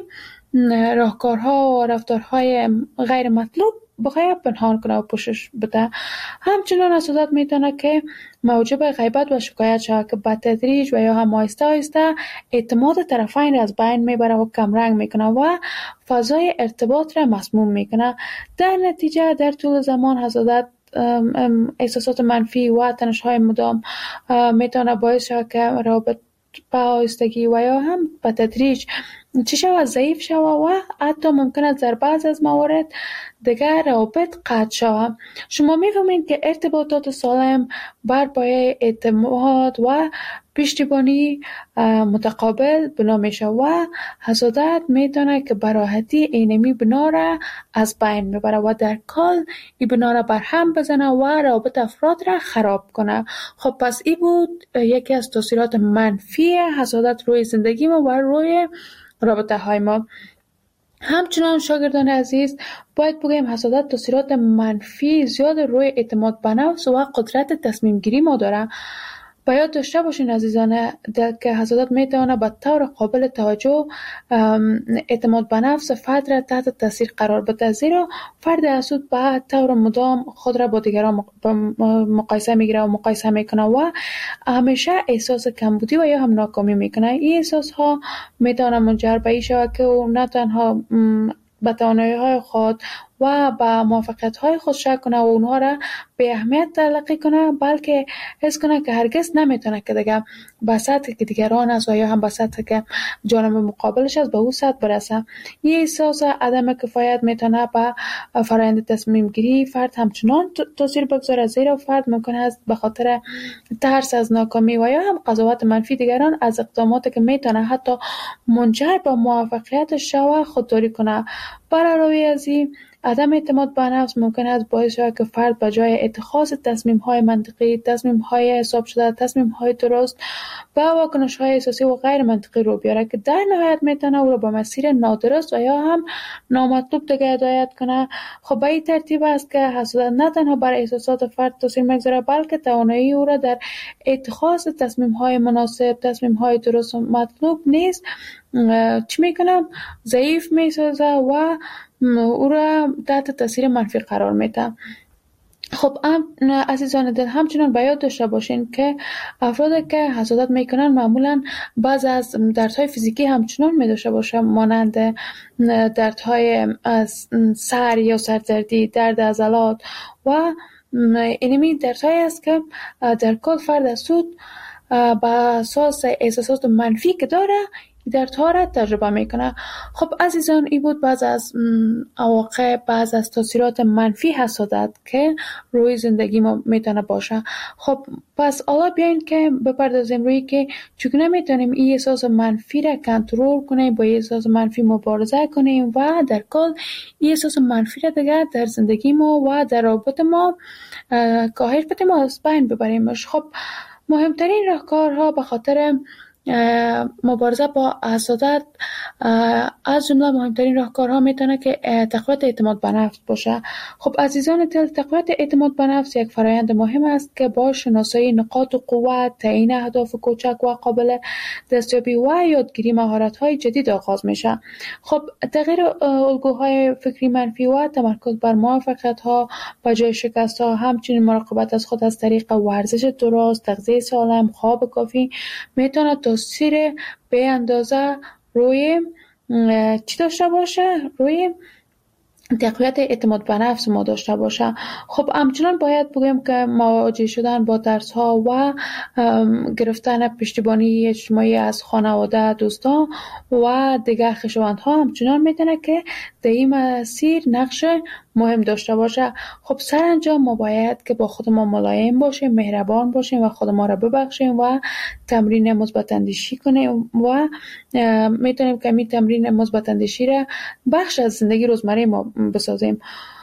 D: راهکارها و رفتارهای غیر مطلوب بخواهد پنهان کنه و پوشش بده. همچنان حسادت میتونه که موجب غیبت و شکایت شود که به تدریج و یا هم آهسته آهسته اعتماد طرفین را از بین میبره و کمرنگ میکنه و فضای ارتباط را مسموم میکنه. در نتیجه در طول زمان حسادت احساسات منفی و تنش‌های مدام میتونه باعث شود که رابط به آهستگی و یا هم به تدریج چی شود؟ ضعیف شود و حتی ممکن است در بعض از موارد دیگر روابط قطع شود. شما می‌فهمید که ارتباطات سالم بر پایه اعتماد و پشتیبانی متقابل بنا میشه و حسادت میتونه که به راحتی اینمی بنا را از بین میبره و در کل این بنا را بر هم بزنه و روابط افراد را خراب کنه. خب پس این بود یکی از تاثیرات منفی حسادت روی زندگی ما و روی رابطه های ما. همچنان شاگردان عزیز باید بگویم حسادت تاثیرات منفی زیاد روی اعتماد به نفس و قدرت تصمیم گیری ما داره. باید داشته باشین عزیزان که حسادت میتونه به طور قابل توجه اعتماد به نفس فرد را تحت تاثیر قرار بده، زیرا فرد حسود به طور مدام خود را با دیگران مقایسه میگیره و مقایسه میکنه و همیشه احساس کمبودی و یا هم ناکامی میکنه. این احساس ها میتونه منجر به این شود که او نه تنها به توانایی‌های خود و به موفقیت‌های خود شک کنه و اونها را به اهمیت تلقی کنه، بلکه حس کنه که هرگز نمیتونه که دیگه به سطحی که دیگران است و یا هم به سطحی که جانب مقابلش است به او سطح برسه. این احساس عدم کفایت میتونه به فرآیند تصمیم گیری فرد همچنان تاثیر بگذاره، زیرا فرد ممکن است به خاطر ترس از ناکامی و یا هم قضاوت منفی دیگران از اقداماتی که میتونه حتی منجر به موفقیت شود خودداری کنه. بر علاوه از این عدم اعتماد به نفس ممکن است باعث شود که فرد به جای اتخاذ تصمیم‌های منطقی، تصمیم‌های حساب شده، تصمیم‌های درست به واکنش‌های احساسی و غیر منطقی رو بیاره که در نهایت میتونه او را به مسیر نادرست و یا هم نامطلوب دیگه هدایت کنه. خب به این ترتیب است که حسادت نه تنها بر احساسات فرد تاثیر میگذاره، بلکه توانایی او را در اتخاذ تصمیم‌های مناسب، تصمیم‌های درست و مطلوب نیز چی میکنم؟ ضعیف میسازه و او را تحت تاثیر منفی قرار میده. خب عزیزان دل همچنان باید داشته باشین که افرادی که حسادت میکنن معمولا بعض از دردهای فیزیکی همچنان میداشته باشه، مانند دردهای سر یا سردردی، درد عضلات و اینمی دردهایی است که در کل فرد حسود به اساس احساسات منفی که داره دردها را تجربه میکنه. خب عزیزان این بود بعض از عواقب، بعض از تاثیرات منفی حسادت که روی زندگی ما میتونه باشه. خب پس حالا بیاین که بپردازیم روی که چگونه میتونیم این احساس منفی را کنترل کنیم، با این احساس منفی مبارزه کنیم و در کل این احساس منفی را دیگه در زندگی ما و در رابطه ما کاهش بدیم و از بین ببریمش. خب مهمترین راهکارها به خاطر مبارزه با حسادت از جمله مهمترین راهکارها میتونه که تقویت اعتماد به نفس باشه. خب عزیزان دل، تقویت اعتماد به نفس یک فرآیند مهم است که با شناسایی نقاط قوت، تعیین اهداف کوچک و قابل دستیابی و یادگیری مهارت‌های جدید آغاز میشه. خب تغییر الگوهای فکری منفی و تمرکز بر موفقیت‌ها و جای شکست‌ها، همچنین مراقبت از خود از طریق ورزش درست، تغذیه سالم، خواب کافی میتونه تاثیر به اندازه روی چی داشته باشه؟ روی تقویت اعتماد به نفس ما داشته باشه. خب همچنان باید بگیم که مواجه شدن با ترس‌ها و گرفتن پشتیبانی اجتماعی از خانواده، دوستان و دیگر خویشاوندها همچنان میتونه که در این مسیر نقش مهم داشته باشه. خب سرانجام ما باید که با خود ما ملایم باشیم، مهربان باشیم و خود ما را ببخشیم و تمرین مثبت اندیشی کنیم و میتونیم که این تمرین مثبت اندیشی را بخش از زندگی روزمره ما بسازیم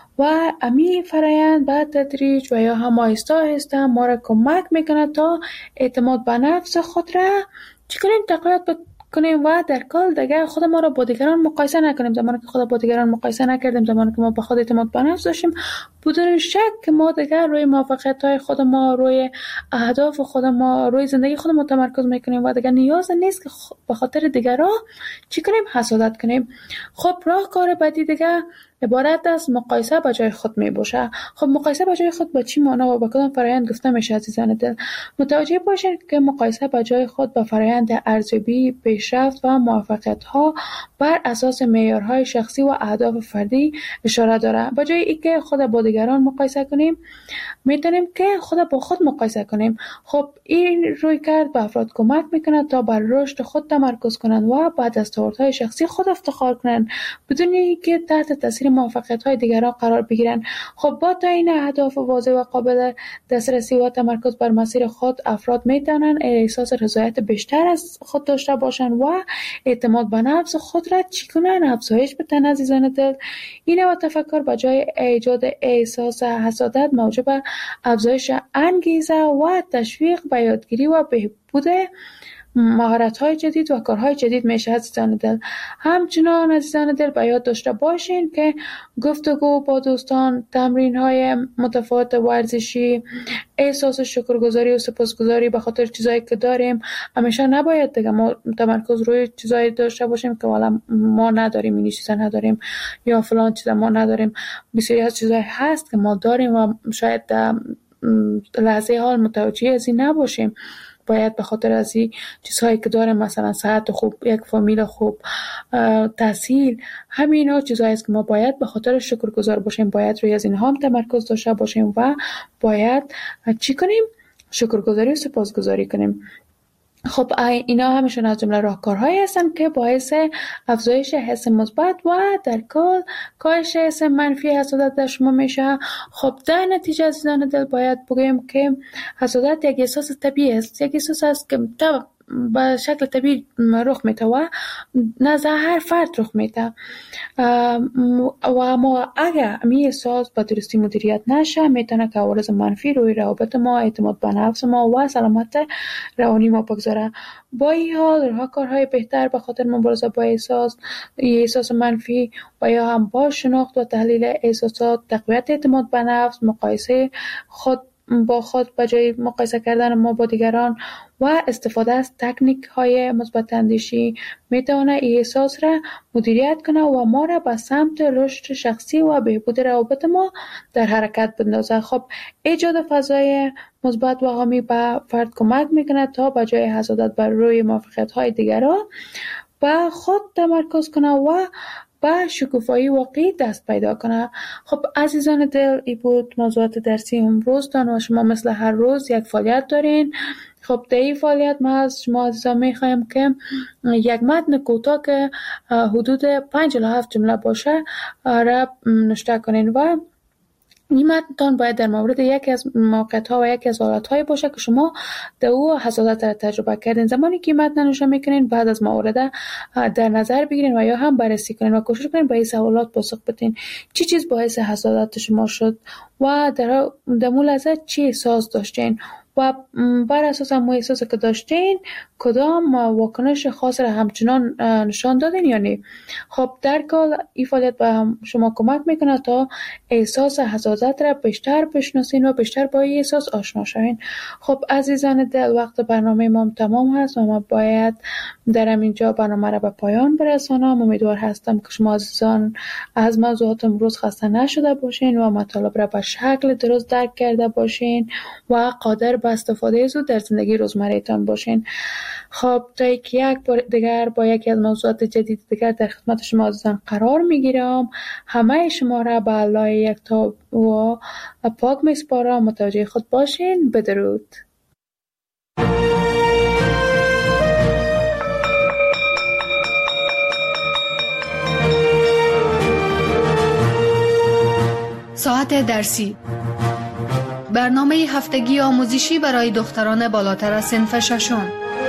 D: و امی فرآیند به تدریج و یا هم آهسته آهسته ما را کمک میکنه تا اعتماد به نفس خود را چی کنیم؟ تقویت کنیم و در کل دیگه خود ما را با دیگران مقایسه نکنیم. زمانی که خود با دیگران مقایسه نکردیم، زمانی که ما به خود اعتماد به نفس داشتیم، بدون شک که ما دیگه روی موفقیت‌های خود ما، روی اهداف خود ما، روی زندگی خود ما تمرکز میکنیم و دیگه نیاز نیست که به خاطر دیگران چی کنیم؟ حسادت کنیم. خب راهکار بعدی دیگه عبارت از مقایسه با جای خود می باشه. خب مقایسه با جای خود با چی معنا و با کدام فرآیند گفته میشه عزیزان دل؟ متوجه باشید که مقایسه با جای خود با فرآیند ارزیابی، پیشرفت و موفقیت‌ها بر اساس معیارهای شخصی و اهداف فردی اشاره داره. با جای اینکه خود با دیگران مقایسه کنیم، میتونیم که خود با خود مقایسه کنیم. خب این رویکرد به افراد کمک میکنه تا بر رشد خود تمرکز کنند و با دستاوردهای شخصی خود افتخار کنند بدون اینکه تحت تاثیر موفقیت‌های دیگران قرار بگیرند. خب با تعیین اهداف واضح و قابل دسترسی و تمرکز بر مسیر خود، افراد میتونن احساس رضایت بیشتر از خود داشته باشند و اعتماد به نفس خود را چی کنن؟ افزایش بدن عزیزان دل. این و تفکر با جای ایجاد احساس حسادت موجب افزایش انگیزه و تشویق به یادگیری و بهبود مهارت‌های جدید و کارهای جدید میشه عزیزان دل. همچنان عزیزان دل به یاد داشته باشین که گفتگو با دوستان، تمرین‌های متفاوت ورزشی، احساس شکرگزاری و سپاسگزاری به خاطر چیزایی که داریم، همیشه نباید دیگه ما تمرکز روی چیزایی داشته باشیم که والا ما نداریم، این چیزا نداریم یا فلان چیزا ما نداریم. بسیاری از چیزایی هست که ما داریم و شاید در لحظه حال متوجه از این نباشیم. باید به خاطر از این چیزهایی که داریم، مثلا صحت خوب، یک فامیل خوب، تحصیل، همینا چیزهایی است که ما باید به خاطر شکرگزار باشیم، باید روی از اینها هم تمرکز داشته باشیم و باید چی کنیم؟ شکرگزاری و سپاسگزاری کنیم. خب اینا همشون از جمله راهکارهایی هستن که باعث افزایش حس مثبت و در کل کاهش حس منفی حسادت در شما میشه. خب در نتیجه عزیزان دل باید بگیم که حسادت یک احساس طبیعی است، یک احساس است که به شکل طبیعی رخ میده و نزد هر فرد رخ میده و اما اگر این احساس به درستی مدیریت نشه میتونه که عوارض منفی روی روابط ما، اعتماد به نفس ما و سلامت روانی ما بگذاره. با این حال راهکارهای بهتر به خاطر مبارزه با احساس منفی و یا هم با شناخت و تحلیل احساسات، تقویت اعتماد به نفس، مقایسه خود با خود به جای مقایسه کردن ما با دیگران و استفاده از تکنیک های مثبت اندیشی میتونه این احساس را مدیریت کنه و ما را به سمت رشد شخصی و بهبود روابط ما در حرکت بندازه. خب ایجاد فضای مثبت و حامی به فرد کمک میکنه تا به جای حسادت بر روی موفقیت های دیگران به خود تمرکز کنه و با شکوفایی واقعی دست پیدا کنه. خب عزیزان دل، این بود موضوعات درسی امروزتان و شما مثل هر روز یک فعالیت دارین. خب در این فعالیت ما از شما عزیزان میخوایم که یک متن کوتاه که حدود 5 الی 7 جمله باشه را نوشته کنین و این متن باید در مورد یکی از موقعیت‌ها و یکی از حالت‌های باشه که شما در او حسادت را تجربه کردین. زمانی که متن نوشته میکنین بعد از موارد در نظر بگیرین و یا هم بررسی کنین و کوشش کنین به این سوالات پاسخ بدین. چی چیز باعث حسادت شما شد و در مو لحظه چی احساس داشتین و بر اساس همون احساسی که داشتین کدام واکنش خاص را همچنان نشان دادین یا نه. خب در کل این فعالیت به شما کمک میکنه تا احساس حسادت را بیشتر بشناسین و بیشتر با این احساس آشنا شوین. خب عزیزان دل، وقت برنامه ما تمام هست و ما باید در اینجا برنامه را به پایان برسانم. امیدوار هستم که شما عزیزان از موضوعات امروز خسته نشده باشین و مطالب را به شکل درست درک کرده باشین و قادر به استفاده زود در زندگی روزمره‌تان باشین. خب تا یک بار دیگر با یکی از موضوعات جدید دیگر در خدمت شما عزیزان قرار میگیرم. همه شما را به الله یکتا و پاک میسپارم. متوجه خود باشین. بدرود.
B: ساعت درسی، برنامه هفتگی آموزشی برای دختران بالاتر از صنف ششم.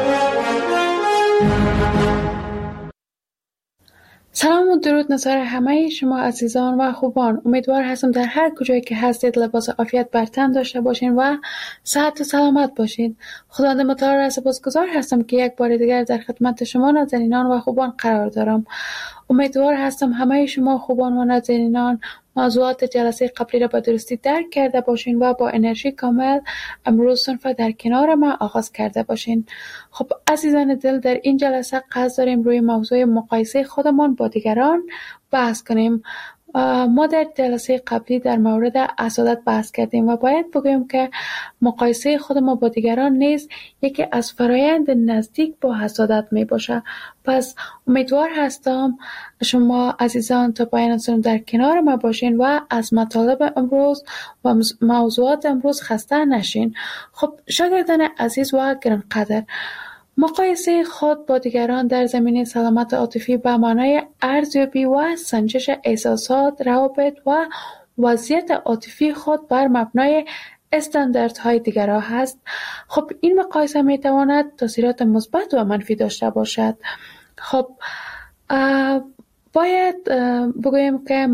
D: سلام و درود نثار همه شما عزیزان و خوبان. امیدوار هستم در هر کجایی که هستید لباس عافیت بر تن داشته باشین و صحت و سلامت باشین. خداوند متعال را سپاسگزار هستم که یک بار دیگر در خدمت شما نازنینان و خوبان قرار دارم. امیدوار هستم همه شما خوبان و نازنینان موضوعات جلسه قبلی را به درستی درک کرده باشین و با انرژی کامل امروز صنف در کنار ما آغاز کرده باشین. خب عزیزان دل، در این جلسه قصد داریم روی موضوع مقایسه خودمان با دیگران بحث کنیم. ما در جلسه قبلی در مورد حسادت بحث کردیم و باید بگویم که مقایسه خود ما با دیگران نیز یکی از فرایند نزدیک با حسادت می باشه. پس امیدوار هستم شما عزیزان تا پایان صنف در کنار ما باشین و از مطالب امروز و موضوعات امروز خسته نشین. خب شاگردان عزیز و گرانقدر، مقایسه خود با دیگران در زمینه سلامت عاطفی به معنای ارزیابی و سنجش احساسات، روابط و وضعیت عاطفی خود بر مبنای استانداردهای دیگران هست. خب این مقایسه می تواند تاثیرات مثبت و منفی داشته باشد. خب باید بگویم که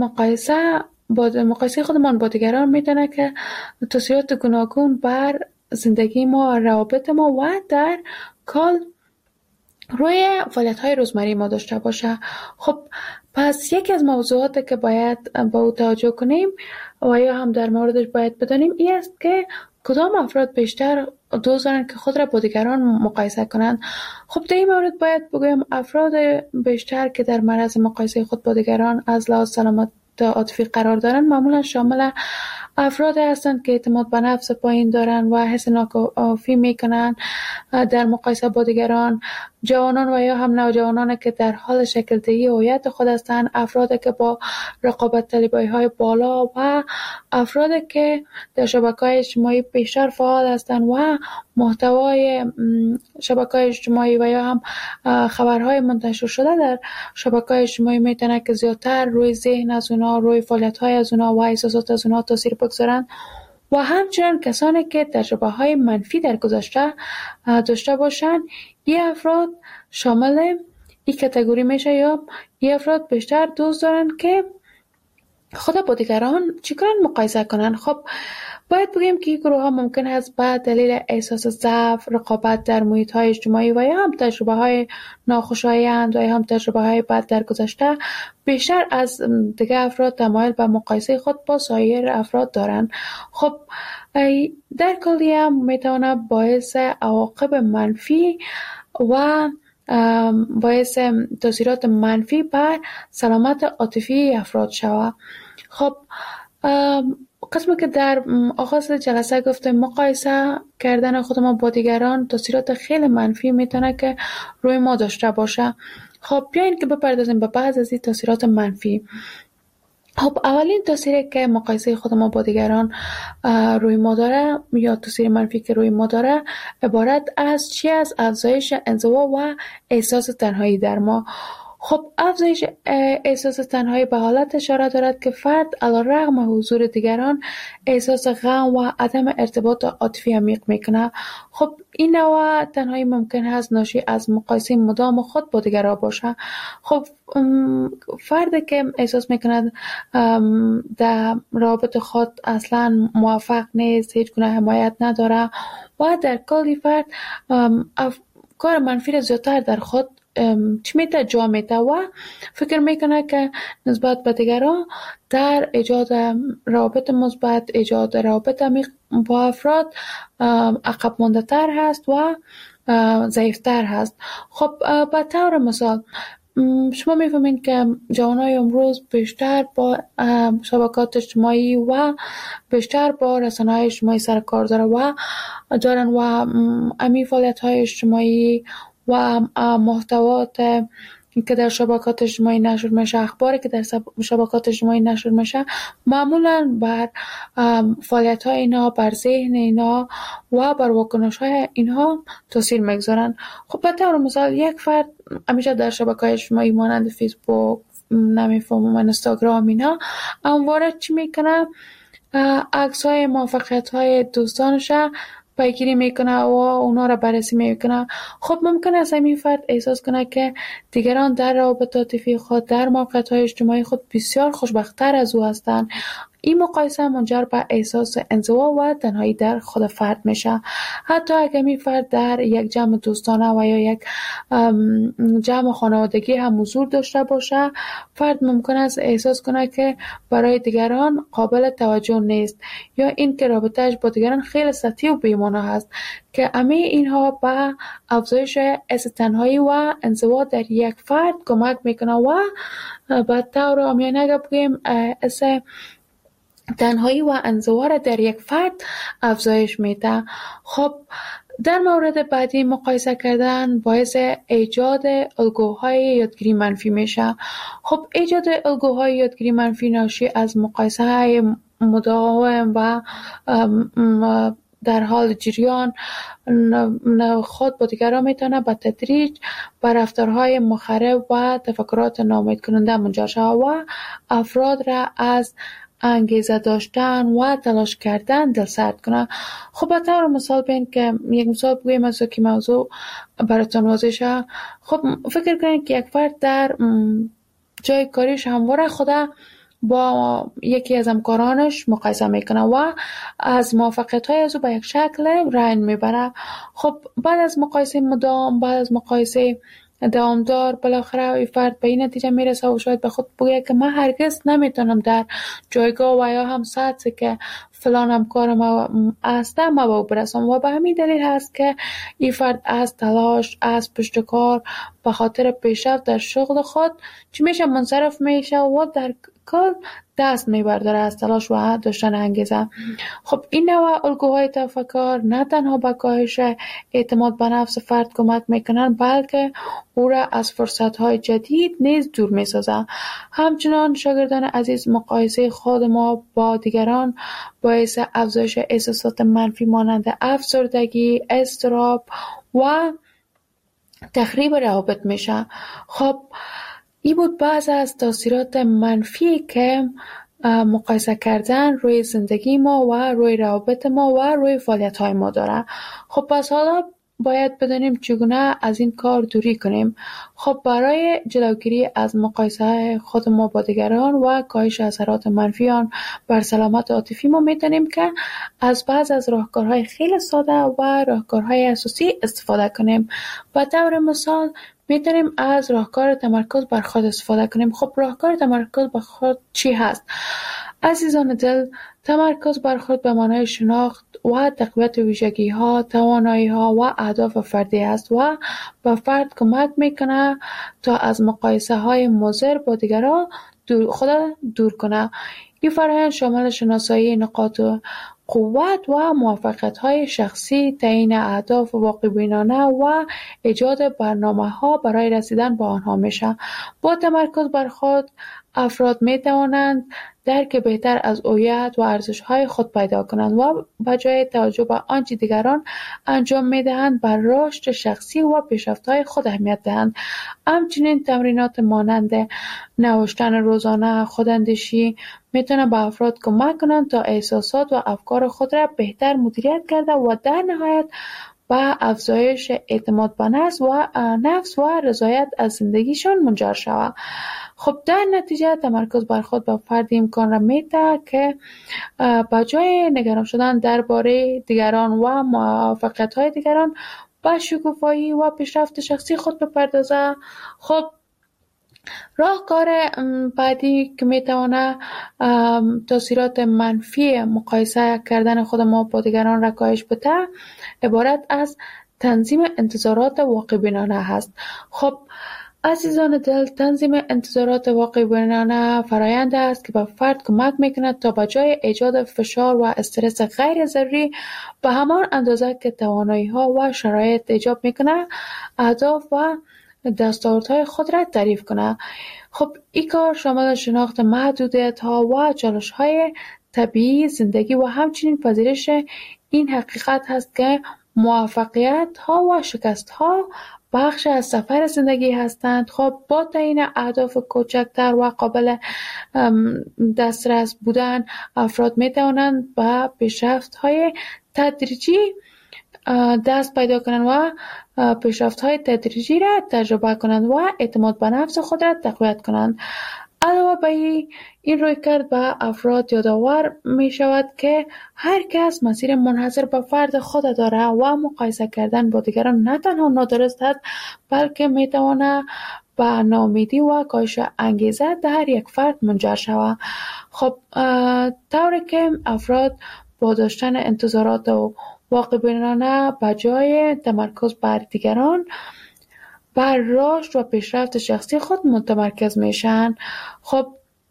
D: مقایسه خودمان با دیگران میتونه که تاثیرات گوناگون بر زندگی ما، روابط ما و در کل روی فعالیت‌های روزمره ما داشته باشه. خب پس یکی از موضوعاتی که باید با او توجه کنیم و یا هم در موردش باید بدانیم این است که کدام افراد بیشتر دوست دارن که خود را با دیگران مقایسه کنند. خب در این مورد باید بگویم افراد بیشتر که در معرض مقایسه خود با دیگران از لحاظ سلامت عاطفی قرار دارن معمولا شامل افراد هستند که اعتماد به نفس پایین دارن و حس ناکافی میکنن در مقایسه با دیگران، جوانان و یا هم نوجوانان که در حال شکل دهی هویت خود هستند، افرادی که با رقابت طلبی های بالا و افرادی که در شبکه‌های اجتماعی بیشتر فعال هستند و محتوای شبکه‌های اجتماعی و یا هم خبرهای منتشر شده در شبکه‌های اجتماعی میتونه که زیادتر روی ذهن از اونا، روی فعالیت‌های از اونا و احساسات از اونا تاثیر بگذارن و همچنین کسانی که تجربه‌های منفی در گذشته داشته باشند. این افراد شامل این کاتگوری میشه یا این افراد بیشتر دوست دارن که خود با دیگران چیکار مقایسه کنن. خب باید بگیم که این گروه ها ممکن است به دلیل احساس ضعف، رقابت در محیط های اجتماعی و یا هم تجربه های ناخوشایند و یا هم تجربه های بد در گذشته بیشتر از دیگر افراد تمایل به مقایسه خود با سایر افراد دارند. خب در کلی هم میتونه باعث عواقب منفی و باعث تاثیرات منفی بر سلامت عاطفی افراد شود. خب قسمی که در آغاز جلسه گفتم مقایسه کردن خودمان با دیگران تاثیرات خیلی منفی میتونه که روی ما داشته باشه. خب بیاین که بپردازیم به بعض از این تاثیرات منفی. خب اولین تاثیری که مقایسه خود ما با دیگران روی ما داره یا تاثیر منفی که روی ما داره عبارت از افزایش انزوا و احساس تنهایی در ما. خب افزایش احساس تنهایی به حالت اشاره دارد که فرد علیرغم حضور دیگران احساس غم و عدم ارتباط عاطفی عمیق میکنه. خب این نوع تنهایی ممکن است ناشی از مقایسه مدام خود با دیگران باشه. خب فردی که احساس میکند در رابطه خود اصلا موفق نیست، هیچ گونه حمایت نداره و در کل فرد کار منفی را زیادتر در خود چی میته جا میته و فکر میکنه که نسبت به دیگران در ایجاد روابط مثبت، ایجاد روابط عمیق با افراد عقب مانده تر هست و ضعیفتر هست. خب به طور مثال شما میفهمین که جوانای امروز بیشتر با شبکات اجتماعی و بیشتر با رسانه‌های اجتماعی سر کار دارن و امی فعالیت‌های اجتماعی و محتوات که در شبکات اجتماعی نشر میشه، اخباری که در شبکات اجتماعی نشر میشه معمولا بر فعالیت‌های اینا، بر ذهن اینا و بر واکنش‌های اینها تاثیر میگذارن. خب به طور مثال یک فرد همیشه در شبکه‌های اجتماعی مانند فیسبوک، نمیفهمم اینستاگرام اینا همواره چی میکنه؟ عکس‌های موفقیت‌های دوستانش پیگیری میکنه و اونا را بررسی میکنه. خب ممکن است این فرد احساس کنه که دیگران در روابط عاطفی خود، در موقعیت‌های اجتماعی خود بسیار خوشبخت‌تر از او هستند. این مقایسه منجر به احساس انزوا و تنهایی در خود فرد میشه. حتی اگر این فرد در یک جمع دوستانه و یا یک جمع خانوادگی هم حضور داشته باشه، فرد ممکن است احساس کنه که برای دیگران قابل توجه نیست یا این که رابطه‌اش با دیگران خیلی سطحی و بی‌معنی هست که همه اینها به افزایش احساس تنهایی و انزوا در یک فرد کمک میکنه و به طور عامیانه اگر بگیم تنهایی و انزوا در یک فرد افزایش میده. خب در مورد بعدی مقایسه کردن باعث ایجاد الگوهای یادگیری منفی میشه. خب ایجاد الگوهای یادگیری منفی ناشی از مقایسه های مداوم و در حال جریان خود با دیگران میتونه به تدریج به رفتارهای مخرب و تفکرات ناامید کننده منجر شود و افراد را از انگیزه داشتن و تلاش کردن دلسرد کنه. خب به طور مثال بین که یک مثال بگویم از که موضوع براتون واضح شه. خب فکر کنید که یک فرد در جای کاریش همواره خدا با یکی از همکارانش مقایسه میکنه و از موفقیت‌های از او به یک شکل رنج میبره. خب بعد از مقایسه مدام، بعد از مقایسه دوامدار بالاخره این فرد به این نتیجه میرسه و شاید به خود بگه که من هرگز نمیتونم در جایگاه و یا هم سطحی که فلان همکار ما هسته ما به او برسم و به همین دلیل هست که این فرد از تلاش، از پشتکار به خاطر پیشرفت در شغل خود چی میشه منصرف میشه و در کل دست میبرداره از تلاش و داشتن انگیزه. خب این نوع الگوهای تفکر نه تنها به کاهش اعتماد به نفس فرد کمک میکنن بلکه او را از فرصتهای جدید نیز دور میسازه. همچنان شاگردان عزیز مقایسه خود ما با دیگران باعث افزایش احساسات منفی مانند افسردگی، اضطراب و تخریب روابط میشه. خب این بود بعض از تاثیرات منفی که مقایسه کردن روی زندگی ما و روی روابط ما و روی فعالیت‌های ما داره. خب پس حالا باید بدانیم چگونه از این کار دوری کنیم. خب برای جلوگیری از مقایسه خود ما با دیگران و کاهش اثرات منفی آن بر سلامت عاطفی ما میتونیم که از بعض از راهکارهای خیلی ساده و راهکارهای اساسی استفاده کنیم. به طور مثال میتونیم از راهکار تمرکز بر خود استفاده کنیم. خب راهکار تمرکز بر خود چی هست؟ عزیزان دل، تمرکز بر خود به معنای شناخت و تقویت ویژگی‌ها، توانایی‌ها و اهداف فردی است و به فرد کمک میکنه تا از مقایسه‌های مضر با دیگران خود دور کنه. این فرآیند شامل شناسایی نقاط قوت و موفقیت‌های شخصی، تعیین اهداف واقع‌بینانه و ایجاد برنامه‌ها برای رسیدن به آنها میشه. با تمرکز بر خود افراد می‌توانند درک بهتر از هویت و ارزش‌های خود پیدا کنند و به جای توجه به آنچه دیگران انجام می‌دهند بر رشد شخصی و پیشرفت‌های خود اهمیت دهند. همچنین تمرینات مانند نوشتن روزانه، خوداندیشی میتونه به افراد کمک کنند تا احساسات و افکار خود را بهتر مدیریت کرده و در نهایت به افزایش اعتماد به نفس و رضایت از زندگیشان منجر شود. خب در نتیجه تمرکز بر خود به فرد امکان را میده که به جای نگران شدن درباره دیگران و موفقیت‌های دیگران به شکوفایی و پیشرفت شخصی خود بپردازه. خب راهکار بعدی که میتونه تاثیرات منفی مقایسه کردن خود ما با دیگران را کاهش بده عبارت از تنظیم انتظارات واقع بینانه هست. خب عزیزان دل، تنظیم انتظارات واقع بینانه فرآیند است که به فرد کمک میکند تا به جای ایجاد فشار و استرس غیر ضروری به همان اندازه که توانایی‌ها و شرایط ایجاب میکنه اهداف و دستاوردهای خود را تعریف کنه. خب این کار شامل شناخت محدودیت‌ها و چالش‌های طبیعی زندگی و همچنین پذیرش این حقیقت هست که موفقیت‌ها و شکست‌ها بخش از سفر زندگی هستند. خب با تعیین اهداف کوچکتر و قابل دسترس بودن افراد می‌توانند به پیشرفت‌های تدریجی دست پیدا کنند و پیشرفت‌های تدریجی را تجربه کنند و اعتماد به نفس خود را تقویت کنند. علاوه بر این رویکرد به افراد یادآور می شود که هر کس مسیر منحصر به فرد خود دارد و مقایسه کردن با دیگران نه تنها نادرست است بلکه می تواند به ناامیدی و کاهش انگیزه در یک فرد منجر شود. خب طوری که افراد با داشتن انتظارات و واقع بینانه به جای تمرکز بر دیگران بر رشد و پیشرفت شخصی خود متمرکز میشن. خب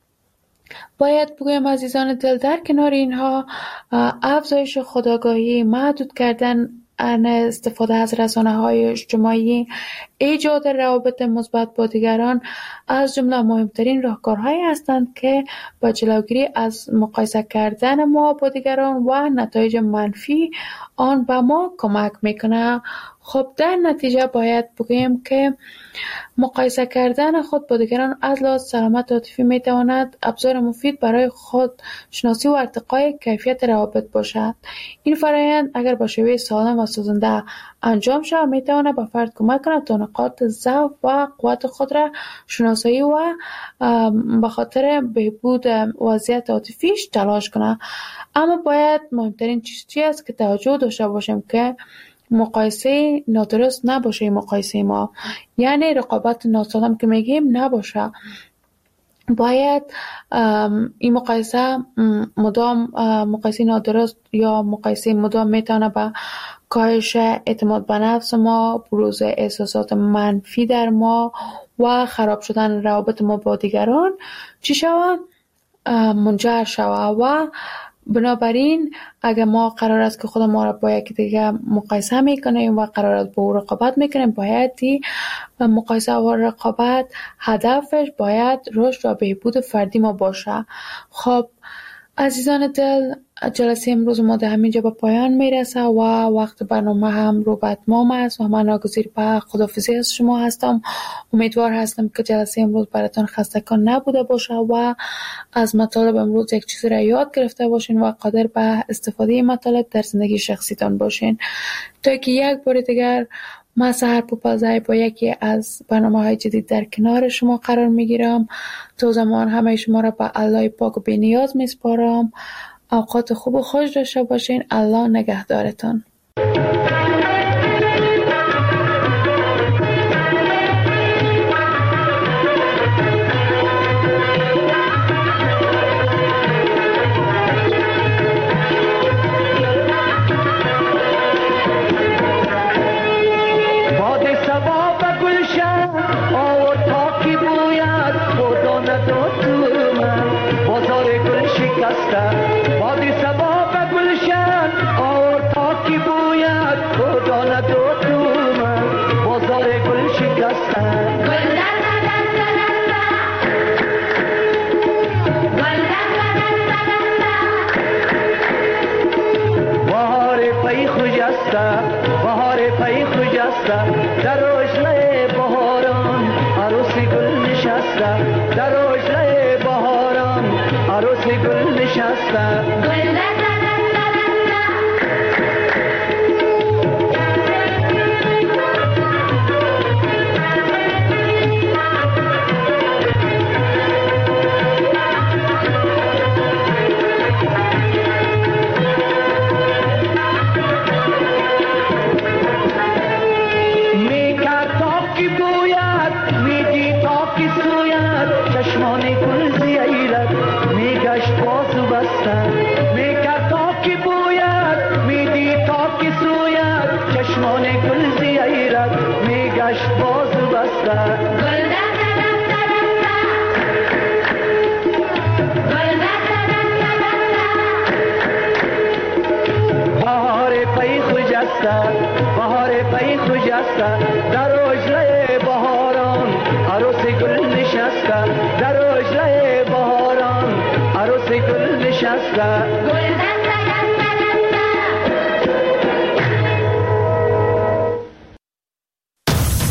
D: باید بگویم عزیزان دل، در کنار اینها افزایش خودآگاهی، محدود کردن استفاده از رسانه‌های اجتماعی، ایجاد روابط مثبت با دیگران از جمله مهمترین راهکارهایی هستند که با جلوگیری از مقایسه کردن ما با دیگران و نتایج منفی آن به ما کمک میکنه. خب در نتیجه باید بگویم که مقایسه کردن خود با دیگران از لحاظ سلامت عاطفی میتواند ابزار مفید برای خود شناسی و ارتقای کیفیت روابط باشد. این فرآیند اگر با شیوه سالم و سازنده انجام شود میتواند به فرد کمک کند تا نقاط ضعف و قوت خود را شناسایی و به خاطر بهبود وضعیت عاطفیش تلاش کند. اما باید مهمترین چیزی است که توجه داشته باشیم که مقایسه نادرست نباشه. مقایسه ما یعنی رقابت ناسالم که میگیم نباشه. باید این مقایسه مدام مقایسه نادرست یا مقایسه مدام میتونه به کاهش اعتماد به نفس ما، بروز احساسات منفی در ما و خراب شدن روابط ما با دیگران چی شود؟ منجر شود. و بنابراین اگر ما قرار است که خود ما را با یکی دیگه مقایسه میکنیم و قرار است با او رقابت میکنیم، باید مقایسه و رقابت هدفش باید رشد و بهبود فردی ما باشه. خب عزیزان دل، جلسه امروز ما در همینجا به پایان میرسه و وقت برنامه هم رو به اتمام است و من ناگزیر به خداحافظی از شما هستم. امیدوار هستم که جلسه امروز براتون خسته‌کن نبوده باشه و از مطالب امروز یک چیزی را یاد گرفته باشین و قادر به استفاده مطالب در زندگی شخصیتان باشین. تا که یک بار دیگر من سحر پوپلزای با یکی از برنامه‌های جدید در کنار شما قرار میگیرم. تا زمان همه شما را به الله پاک و بی‌نیاز میسپارم. اوقات خوب و خوش داشته باشین. الله نگهدارتان.
E: Gul نشسته در اوجه بهاران عروس گل نشسته چشمان گل زیرت میگشت بازو بسته میکرد تا که بوید میدی تا که سوید چشمان گل زیرت میگشت بازو بسته بهار پی خجسته بهار پی خجسته در اوجه بهاران عروس گل نشسته در اوجه بهاران عروس گل نشسته